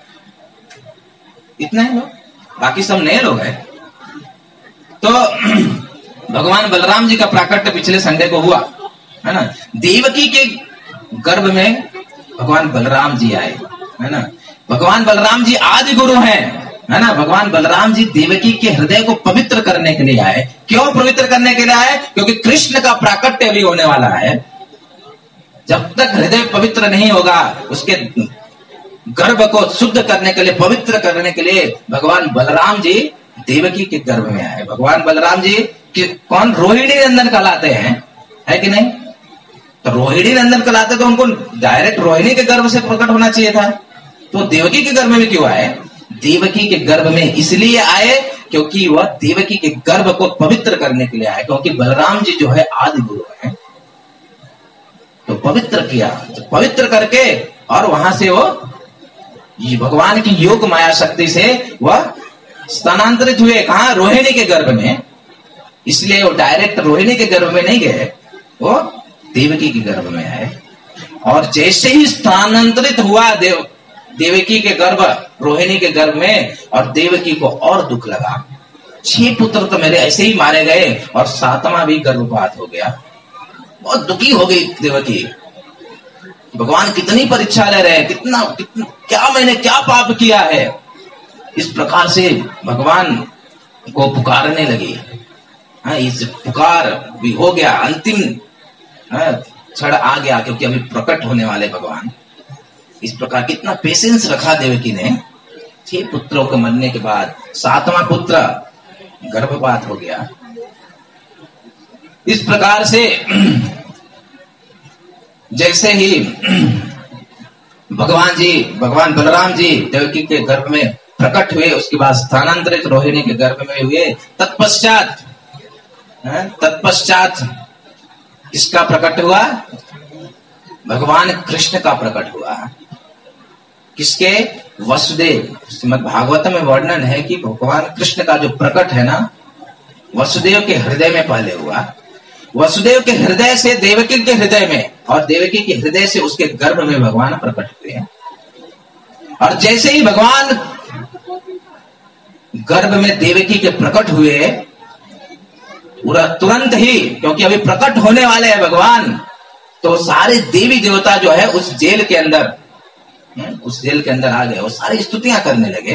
इतना ही लोग, बाकी सब नए लोग हैं। तो भगवान बलराम जी का प्राकट्य पिछले संडे को हुआ, है ना। देवकी के गर्भ में भगवान बलराम जी आए, है ना। भगवान बलराम जी आदि गुरु हैं, है ना। भगवान बलराम जी देवकी के हृदय को पवित्र करने के लिए आए। क्यों पवित्र करने के लिए आए? क्योंकि कृष्ण का प्राकट्य अभी होने वाला है। जब तक हृदय पवित्र नहीं होगा, उसके गर्भ को शुद्ध करने के लिए, पवित्र करने के लिए भगवान बलराम जी देवकी के गर्भ में आए। भगवान बलराम जी कौन रोहिणी नंदन कहलाते हैं, है कि नहीं? तो रोहिणी नंदन कहलाते तो उनको डायरेक्ट रोहिणी के गर्भ से प्रकट होना चाहिए था, तो देवकी के गर्भ में क्यों आए? देवकी के गर्भ में इसलिए आए क्योंकि वह देवकी के गर्भ को पवित्र करने के लिए आए। क्योंकि बलराम जी जो है आदि गुरु हैं, तो पवित्र किया, तो पवित्र करके और वहां से वो भगवान की योग माया शक्ति से वह स्थानांतरित हुए। कहा? रोहिणी के गर्भ में। इसलिए वो डायरेक्ट रोहिणी के गर्भ में नहीं गए, वो देवकी के गर्भ में आए। और जैसे ही स्थानांतरित हुआ देवकी के गर्भ रोहिणी के गर्भ में, और देवकी को और दुख लगा। 6 पुत्र तो मेरे ऐसे ही मारे गए और 7वां भी गर्भपात हो गया। बहुत दुखी हो गई देवकी। भगवान कितनी परीक्षा ले रहे हैं, कितना क्या मैंने क्या पाप किया है। इस प्रकार से भगवान को पुकारने लगी। इस पुकार भी हो गया, अंतिम क्षण आ गया, क्योंकि अभी प्रकट होने वाले भगवान। इस प्रकार कितना पेशेंस रखा देवकी ने। 6 पुत्रों के मरने के बाद 7वां पुत्र गर्भपात हो गया। इस प्रकार से जैसे ही भगवान बलराम जी देवकी के गर्भ में प्रकट हुए, उसके बाद स्थानांतरित रोहिणी के गर्भ में हुए। तत्पश्चात किसका प्रकट हुआ? भगवान कृष्ण का प्रकट हुआ। किसके? वसुदेव। श्रीमद् भागवतम में वर्णन है कि भगवान कृष्ण का जो प्रकट है ना, वसुदेव के हृदय में पहले हुआ। वसुदेव के हृदय से देवकी के हृदय में, और देवकी के हृदय से उसके गर्भ में भगवान प्रकट हुए। और जैसे ही भगवान गर्भ में देवकी के प्रकट हुए, तुरंत ही, क्योंकि अभी प्रकट होने वाले हैं भगवान, तो सारे देवी देवता जो है उस जेल के अंदर आ गए। वो सारी स्तुतियां करने लगे।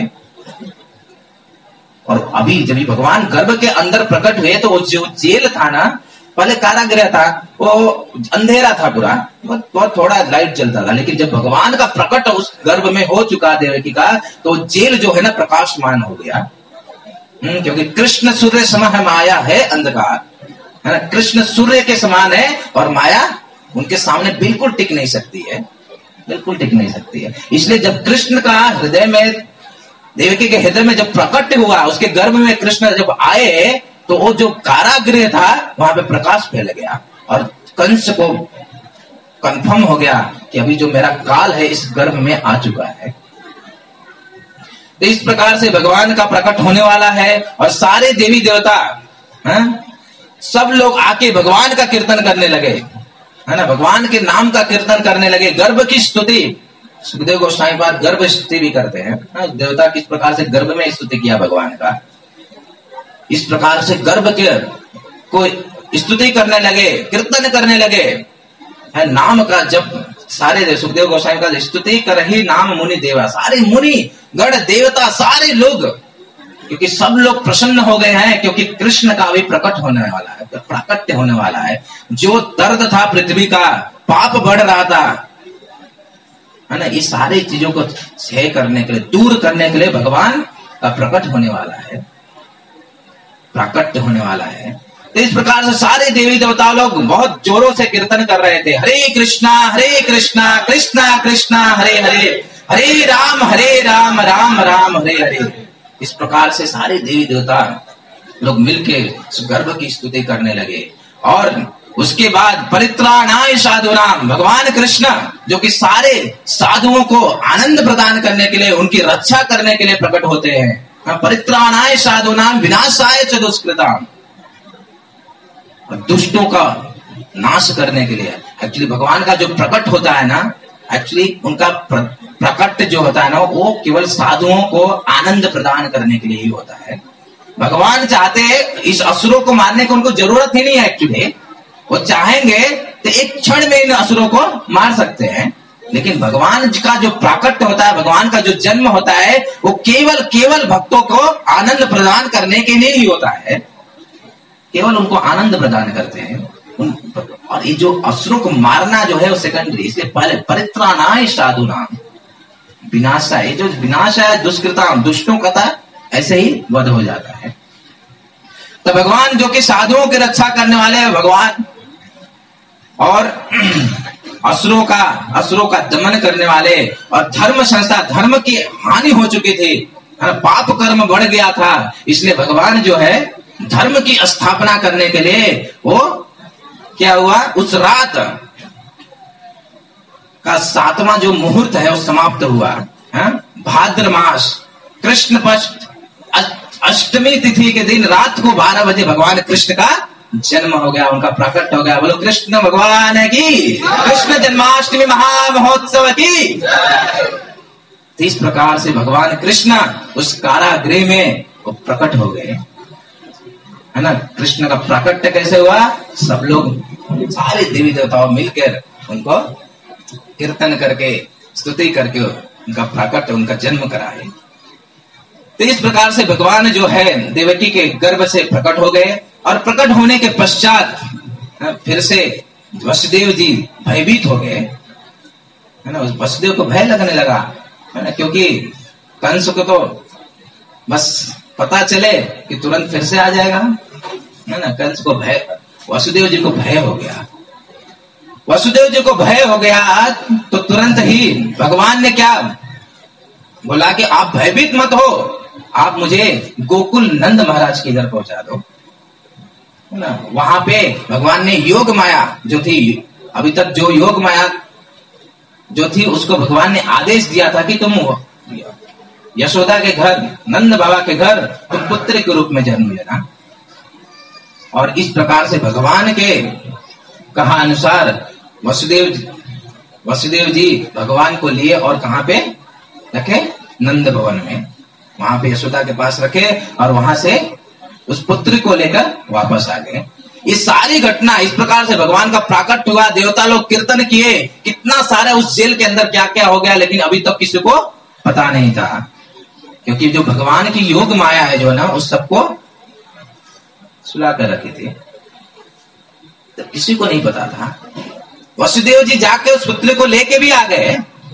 और अभी जब भगवान गर्भ के अंदर प्रकट हुए, तो वो जो जेल था ना, पहले कारागृह था, वो अंधेरा था पूरा, बहुत थोड़ा लाइट जलता था। लेकिन जब भगवान का प्रकट उस गर्भ में हो चुका देवकी का, तो जेल जो है ना प्रकाशमान हो गया। क्योंकि कृष्ण सूर्य समान है, माया है अंधकार, है ना। कृष्ण सूर्य के समान है और माया उनके सामने बिल्कुल टिक नहीं सकती है, बिल्कुल टिक नहीं सकती है। इसलिए जब कृष्ण का हृदय में, देवकी के हृदय में जब प्रकट हुआ, उसके गर्भ में कृष्ण जब आए, तो वो जो कारागृह था वहां पे प्रकाश फैल गया। और कंस को कंफर्म हो गया कि अभी जो मेरा काल है इस गर्भ में आ चुका है। तो इस प्रकार से भगवान का प्रकट होने वाला है। और सारे देवी देवता सब लोग आके भगवान का कीर्तन करने लगे, है ना। भगवान के नाम का कीर्तन करने लगे। गर्भ की स्तुति, सुखदेव गोस्वामी पाद गर्भ स्तुति भी करते हैं। देवता किस प्रकार से गर्भ में स्तुति किया भगवान का, इस प्रकार से गर्भ के को स्तुति करने लगे, कीर्तन करने लगे, है नाम का। जब सारे सुखदेव गोस्वामी का स्तुति कर ही नाम मुनि देवा, सारे मुनि गण देवता सारे लोग, क्योंकि सब लोग प्रसन्न हो गए हैं, क्योंकि कृष्ण का भी प्रकट होने वाला है, प्राकट्य होने वाला है। जो दर्द था पृथ्वी का, पाप बढ़ रहा था, है ना, ये सारी चीजों को क्षय करने के लिए, दूर करने के लिए भगवान का प्रकट होने वाला है, प्राकट्य होने वाला है। तो इस प्रकार से सारे देवी देवता लोग बहुत जोरों से कीर्तन कर रहे थे। हरे कृष्णा कृष्णा कृष्णा हरे हरे, हरे राम राम राम हरे हरे। इस प्रकार से सारे देवी देवता लोग मिलके उस गर्भ की स्तुति करने लगे। और उसके बाद परित्राणाय साधुनाम, भगवान कृष्ण जो कि सारे साधुओं को आनंद प्रदान करने के लिए, उनकी रक्षा करने के लिए प्रकट होते हैं। परित्राणाय साधुनाम विनाशाय च दुष्कृताम, दुष्टों का नाश करने के लिए। एक्चुअली भगवान का जो प्रकट होता है ना, एक्चुअली उनका प्रकट जो होता है ना, वो केवल साधुओं को आनंद प्रदान करने के लिए ही होता है। भगवान चाहते हैं इस असुरों को मारने की उनको जरूरत ही नहीं है। एक्चुअली वो चाहेंगे तो एक क्षण में इन असुरों को मार सकते हैं, लेकिन भगवान का जो प्राकट्य होता है, भगवान का जो जन्म होता है, वो केवल भक्तों को आनंद प्रदान करने के लिए ही होता है, केवल उनको आनंद प्रदान करते हैं। और ये जो असुरों को मारना जो है वो सेकेंडरी, इसलिए पहले परित्राणाय साधूनाम विनाशाय, जो विनाश है दुष्कृताम, दुष्टों का था ऐसे ही वध हो जाता है। तो भगवान जो कि साधुओं की रक्षा करने वाले हैं भगवान, और असुरों का दमन करने वाले, और धर्म संस्था, धर्म की हानि हो चुकी थी, पाप कर्म बढ़ गया था, इसलिए भगवान जो है धर्म की स्थापना करने के लिए वो क्या हुआ, उस रात का 7वां जो मुहूर्त है वो समाप्त हुआ। भाद्र मास कृष्ण पक्ष अष्टमी तिथि के दिन रात को 12 बजे भगवान कृष्ण का जन्म हो गया, उनका प्रकट हो गया। बोलो कृष्ण भगवान की, कृष्ण जन्माष्टमी महामहोत्सव की। तो इस प्रकार से भगवान कृष्ण उस कारागृह में वो प्रकट हो गए, है ना। कृष्ण का प्राकट्य कैसे हुआ, सब लोग सारे देवी देवताओं मिलकर उनको कीर्तन करके स्तुति करके उनका प्राकट्य, उनका जन्म कराए। तो इस प्रकार से भगवान जो है देवकी के गर्भ से प्रकट हो गए, और प्रकट होने के पश्चात फिर से वसुदेव जी भयभीत हो गए, है ना। वसुदेव को भय लगने लगा, है ना, क्योंकि कंस को तो बस पता चले कि तुरंत फिर से आ जाएगा, है ना। कंस को भय, वसुदेव जी को भय हो गया। वसुदेव जी को भय हो गया तो तुरंत ही भगवान ने क्या बोला कि आप भयभीत मत हो, आप मुझे गोकुल नंद महाराज के घर पहुंचा दो, है ना। वहां पे भगवान ने योग माया जो थी, अभी तक जो योग माया जो थी उसको भगवान ने आदेश दिया था कि तुम यशोदा के घर, नंद बाबा के घर तुम पुत्र के रूप में जन्म लेना। और इस प्रकार से भगवान के कहा अनुसार वसुदेव जी भगवान को लिए और कहां पे रखे, नंद भवन में, वहां पे यशोदा के पास रखे, और वहां से उस पुत्र को लेकर वापस आ गए। ये सारी घटना इस प्रकार से भगवान का प्राकट हुआ, देवता लोग कीर्तन किए, कितना सारा उस जेल के अंदर क्या क्या हो गया, लेकिन अभी तक किसी को पता नहीं था, क्योंकि जो भगवान की योग माया है जो ना, उस सबको सुला कर रखी थी, तो किसी को नहीं पता था। वसुदेव जी जाके उस पुत्र को लेके भी आ गए,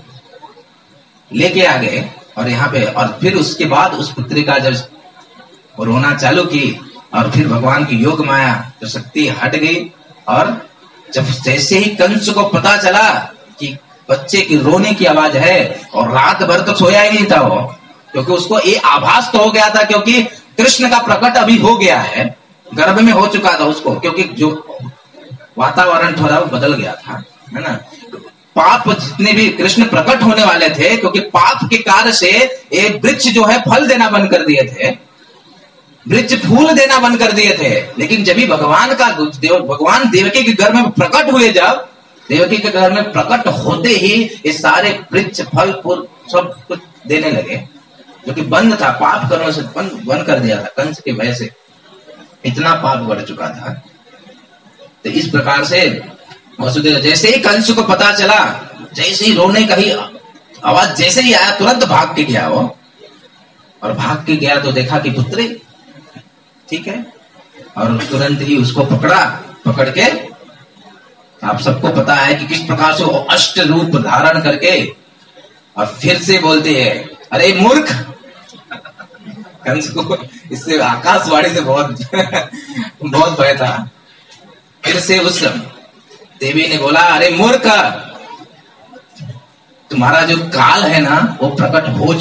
और यहाँ पे, और फिर उसके बाद उस पुत्री का जब रोना चालू की, और फिर भगवान की योग माया जो शक्ति हट गई, और जब जैसे ही कंस को पता चला कि बच्चे की रोने की आवाज है, और रात भर तो सोया ही नहीं था वो, क्योंकि उसको ये आभास तो हो गया था, क्योंकि कृष्ण का प्रकट अभी हो गया है, गर्भ में हो चुका था उसको, क्योंकि जो वातावरण थोड़ा बदल गया था, है ना। पाप जितने भी कृष्ण प्रकट होने वाले थे, क्योंकि पाप के कार्य से एक वृक्ष जो है फल देना बंद कर दिए थे, वृक्ष फूल देना बंद कर दिए थे, लेकिन जब भी भगवान देवकी के घर में प्रकट हुए, जब देवकी के घर में प्रकट होते ही ये सारे वृक्ष फल फूल सब कुछ देने लगे, जो कि बंद था, पाप करने से बंद कर दिया था कंस के वजह से, इतना पाप बढ़ चुका था। तो इस प्रकार से वसुदेव, जैसे ही कंस को पता चला, जैसे ही रोने का ही आवाज जैसे ही आया, तुरंत भाग के गया वो, और भाग के गया तो देखा कि पुत्री ठीक है, और तुरंत ही उसको पकड़ के, आप सबको पता है कि किस प्रकार से वो अष्ट रूप धारण करके, और फिर से बोलते हैं, अरे मूर्ख। कंस को इससे आकाशवाणी से बहुत भय था। फिर से उस देवी ने बोला, अरे मूर्ख, तुम्हारा जो काल है ना वो प्रकट हो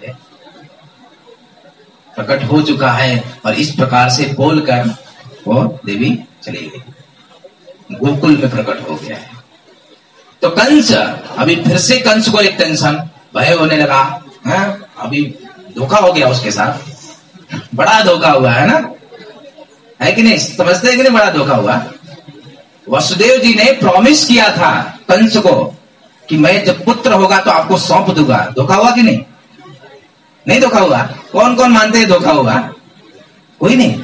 चुका है, और इस प्रकार से बोलकर वो देवी चली गई, गोकुल में प्रकट हो गया है। तो कंस, अभी फिर से कंस को एक टेंशन, भय होने लगा, है? अभी धोखा हो गया उसके साथ, बड़ा धोखा हुआ है ना, है कि नहीं, समझते हैं कि नहीं, बड़ा धोखा हुआ। वसुदेव जी ने प्रॉमिस किया था कंस को कि मैं जब पुत्र होगा तो आपको सौंप दूंगा, धोखा हुआ कि नहीं, नहीं धोखा हुआ। कौन कौन मानते हैं धोखा हुआ, कोई नहीं,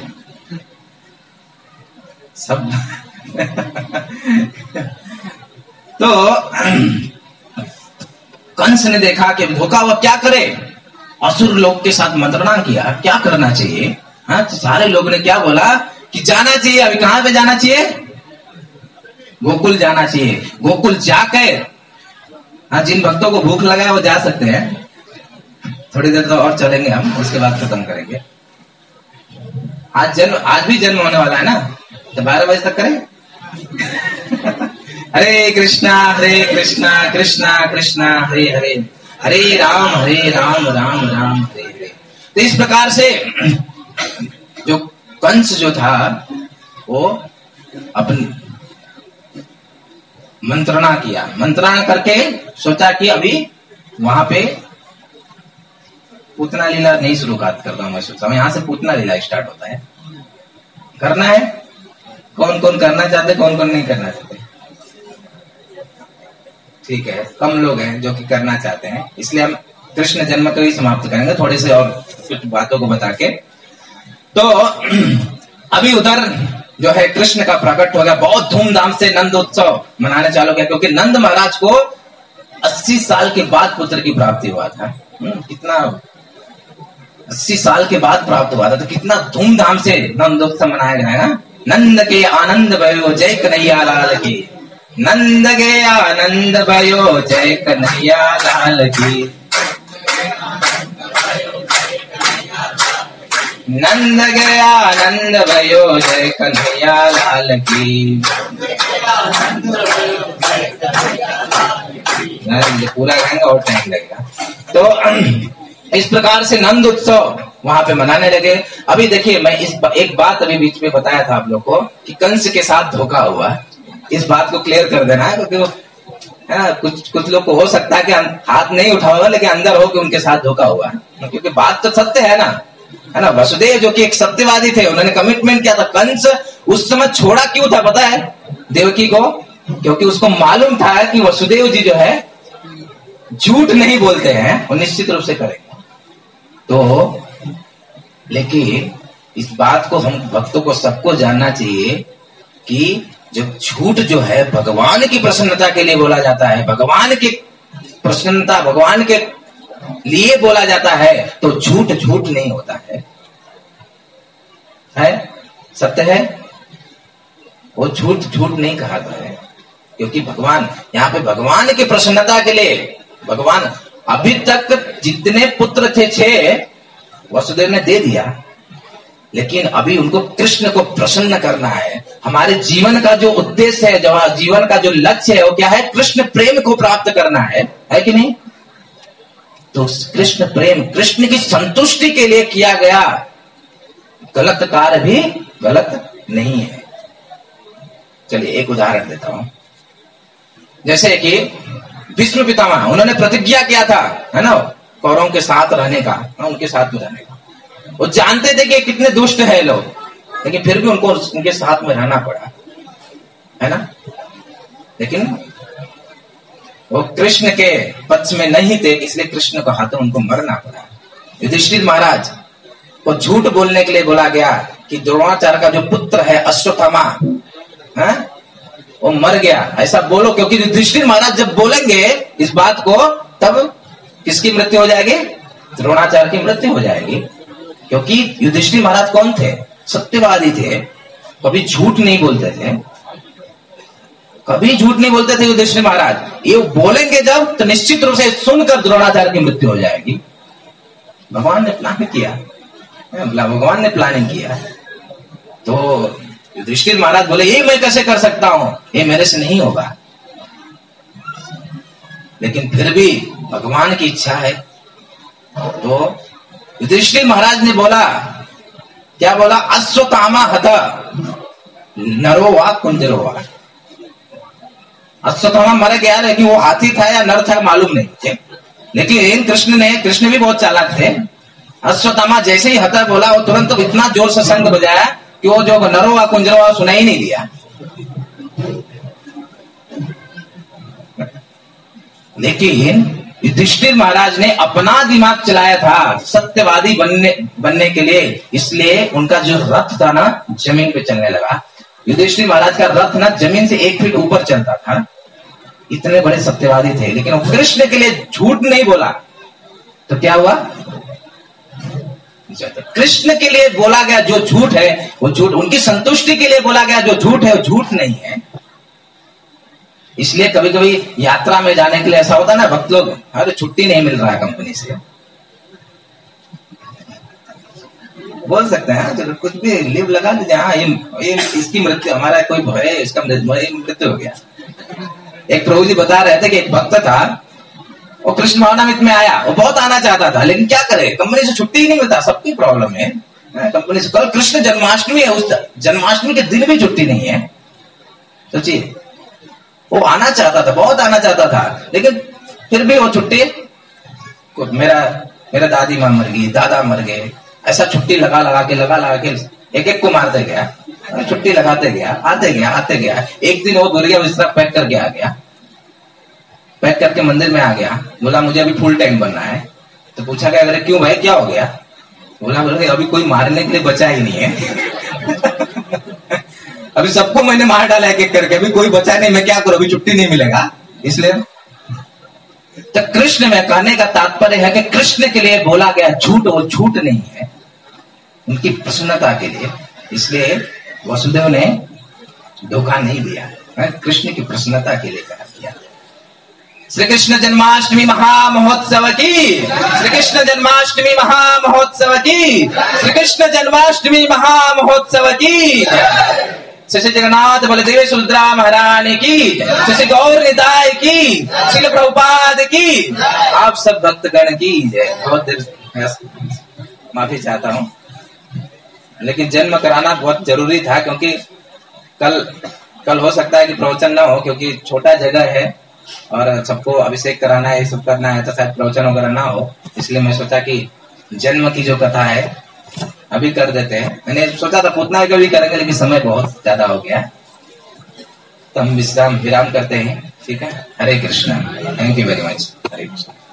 सब तो कंस ने देखा कि धोखा हुआ, क्या करे, असुर लोग के साथ मंत्रणा किया, क्या करना चाहिए। हाँ, तो सारे लोग ने क्या बोला कि जाना चाहिए। अभी कहां पे जाना चाहिए? गोकुल जाना चाहिए। गोकुल जाकर, हाँ, जिन भक्तों को भूख लगा है वो जा सकते हैं, थोड़ी देर तो और चलेंगे हम, उसके बाद खत्म करेंगे। आज भी जन्म होने वाला है ना, तो 12 बजे तक करें। हरे कृष्णा कृष्णा कृष्णा हरे हरे, हरे राम राम राम हरे हरे। तो इस प्रकार से जो कंस जो था वो अपनी मंत्रणा किया, मंत्रणा करके सोचा कि अभी वहां पे पूतना लीला नहीं शुरू करता हूं। मैं सोचता हूं यहां से पूतना लीला स्टार्ट होता है, करना है। कौन कौन करना चाहते, कौन कौन नहीं करना चाहते? ठीक है, कम लोग हैं जो कि करना चाहते हैं, इसलिए हम कृष्ण जन्म को ही समाप्त करेंगे थोड़े से और कुछ बातों को बता के। तो अभी उधर जो है कृष्ण का प्रकट हो गया, बहुत धूमधाम से नंद उत्सव मनाने चालू किया, क्योंकि नंद महाराज को 80 साल के बाद पुत्र की प्राप्ति हुआ था। कितना 80 साल के बाद प्राप्त हुआ था, तो कितना धूमधाम से नंदोत्सव मनाया गया है ना। नंद के आनंद भयो जय कन्हैया लाल की, नंद के आनंद भयो जय कन्हैया लाल की, नंद के आनंद भयो जय कन्हैया लाल की। पूरा गाएंगे और टाइम लगेगा। तो इस प्रकार से नंद उत्सव वहां पे मनाने लगे। अभी देखिए, मैं एक बात अभी बीच में बताया था आप लोग को कि कंस के साथ धोखा हुआ, इस बात को क्लियर कर देना है, क्योंकि कुछ लोग को हो सकता है कि हाथ नहीं उठा होगा लेकिन अंदर हो कि उनके साथ धोखा हुआ, क्योंकि बात तो सत्य है ना, है ना। वसुदेव जो कि एक सत्यवादी थे, उन्होंने कमिटमेंट किया था। कंस उस समय छोड़ा क्यों था पता है देवकी को? क्योंकि उसको मालूम था कि वसुदेव जी जो है झूठ नहीं बोलते हैं, वो निश्चित रूप से करेंगे। तो लेकिन इस बात को हम भक्तों को सबको जानना चाहिए कि जो झूठ जो है भगवान की प्रसन्नता के लिए बोला जाता है, भगवान की प्रसन्नता, भगवान के लिए बोला जाता है, तो झूठ झूठ नहीं होता है सत्य है। वो झूठ झूठ नहीं कहा गया है, क्योंकि भगवान यहाँ पे भगवान की प्रसन्नता के लिए, भगवान अभी तक जितने पुत्र थे 6 वसुदेव ने दे दिया, लेकिन अभी उनको कृष्ण को प्रसन्न करना है। हमारे जीवन का जो उद्देश्य है, जो जीवन का जो लक्ष्य है, वो क्या है? कृष्ण प्रेम को प्राप्त करना है कि नहीं? तो कृष्ण प्रेम, कृष्ण की संतुष्टि के लिए किया गया गलत कार्य भी गलत नहीं है। चलिए एक उदाहरण देता हूं। जैसे कि भीष्म पितामह, उन्होंने प्रतिज्ञा किया था, है ना, कौरवों के साथ रहने का, उनके साथ में रहने का। वो जानते थे कि कितने दुष्ट है लोग, लेकिन फिर भी उनको उनके साथ में रहना पड़ा, है ना। लेकिन वो कृष्ण के पक्ष में नहीं थे, इसलिए कृष्ण को हाथों उनको मरना पड़ा। युधिष्ठिर महाराज को झूठ बोलने के लिए बोला गया कि द्रोणाचार्य का जो पुत्र है अश्वत्थामा, वो मर गया, ऐसा बोलो, क्योंकि युधिष्ठिर महाराज जब बोलेंगे इस बात को, तब किसकी मृत्यु हो जाएगी? द्रोणाचार्य की मृत्यु हो जाएगी। क्योंकि युधिष्ठिर महाराज कौन थे? सत्यवादी थे, कभी झूठ नहीं बोलते थे, कभी झूठ नहीं बोलते थे युधिष्ठिर महाराज। ये बोलेंगे जब, तो निश्चित रूप से सुनकर द्रोणाचार्य की मृत्यु हो जाएगी। भगवान ने प्लान किया, भगवान ने प्लानिंग किया। तो युधिष्ठिर महाराज बोले ये मैं कैसे कर सकता हूं, ये मेरे से नहीं होगा। लेकिन फिर भी भगवान की इच्छा है। तो युधिष्ठिर महाराज ने बोला, क्या बोला? अश्वत्थामा हत नरो वा कुंजरो वा। अश्वत्थामा मर गया, लेकिन वो हाथी था या नर था मालूम नहीं थे। लेकिन कृष्ण भी बहुत चालाक थे। अश्वत्थामा जैसे ही हता बोला, वो तुरंत इतना जोर से शंख बजाया कि वो जो नरो वा कुंजरो वा सुनाई ही नहीं दिया। लेकिन युधिष्ठिर महाराज ने अपना दिमाग चलाया था सत्यवादी बनने के लिए, इसलिए उनका जो रथ था ना जमीन पे चलने लगा। युधिष्ठिर महाराज का रथ ना जमीन से 1 फीट ऊपर चलता था, इतने बड़े सत्यवादी थे, लेकिन वो कृष्ण के लिए झूठ नहीं बोला तो क्या हुआ? कृष्ण के लिए बोला गया जो झूठ है वो झूठ, उनकी संतुष्टि के लिए बोला गया जो झूठ है वो झूठ नहीं है। इसलिए कभी कभी यात्रा में जाने के लिए ऐसा होता है ना, भक्त लोग, अरे छुट्टी नहीं मिल रहा है कंपनी से, बोल सकते हैं चलो कुछ भी लीव लगा दीजिए, हाँ ये इसकी मृत्यु, हमारा कोई भय, इसका मृत्यु हो गया। एक प्रभु जी बता रहे थे कि एक भक्त था, वो कृष्ण भावनामृत में आया, वो बहुत आना चाहता था, लेकिन क्या करे, कंपनी से छुट्टी ही नहीं मिलता, सबकी प्रॉब्लम है कंपनी से। कल कृष्ण जन्माष्टमी है, उस जन्माष्टमी के दिन भी छुट्टी नहीं है। सोचिए, वो आना चाहता था, बहुत आना चाहता था, लेकिन फिर भी वो छुट्टी, मेरा दादी माँ मर गई, दादा मर गए, ऐसा छुट्टी लगा के एक एक को मारते गया, छुट्टी लगाते गया, आते गया। एक दिन वो दुर्गा बिस्तरा पैक करके आ गया, पैक करके मंदिर में आ गया, बोला मुझे अभी फुल टाइम बनना है। तो पूछा गया अरे क्यों भाई, क्या हो गया? बोला अभी कोई मारने के लिए बचा ही नहीं है अभी सबको मैंने मार डाला एक एक करके, अभी कोई बचा नहीं, मैं क्या करूं, अभी छुट्टी नहीं मिलेगा। इसलिए तो कृष्ण में कहने का तात्पर्य है कि कृष्ण के लिए बोला गया झूठ वो झूठ नहीं है, उनकी प्रसन्नता के लिए। इसलिए वसुदेव ने धोखा नहीं दिया, कृष्ण की प्रसन्नता के लिए कहा किया। श्री कृष्ण जन्माष्टमी महामहोत्सव की, श्री कृष्ण जन्माष्टमी महामहोत्सव की, श्री कृष्ण जन्माष्टमी महामहोत्सव की। श्री जगन्नाथ बलदेव सुभद्रा महारानी की, श्री गौर निताय की, श्रील प्रभुपाद की, आप सब भक्तगण की जय। बहुत देर माफी चाहता हूँ, लेकिन जन्म कराना बहुत जरूरी था, क्योंकि कल हो सकता है कि प्रवचन ना हो, क्योंकि छोटा जगह है और सबको अभिषेक कराना है, ये सब करना है, तो शायद प्रवचन वगैरह ना हो। इसलिए मैं सोचा कि जन्म की जो कथा है अभी कर देते हैं। मैंने सोचा था पूतना का भी करेंगे, लेकिन समय बहुत ज्यादा हो गया, तो हम विराम करते हैं। ठीक है, Hare Krishna, thank you very much, Hare Krishna.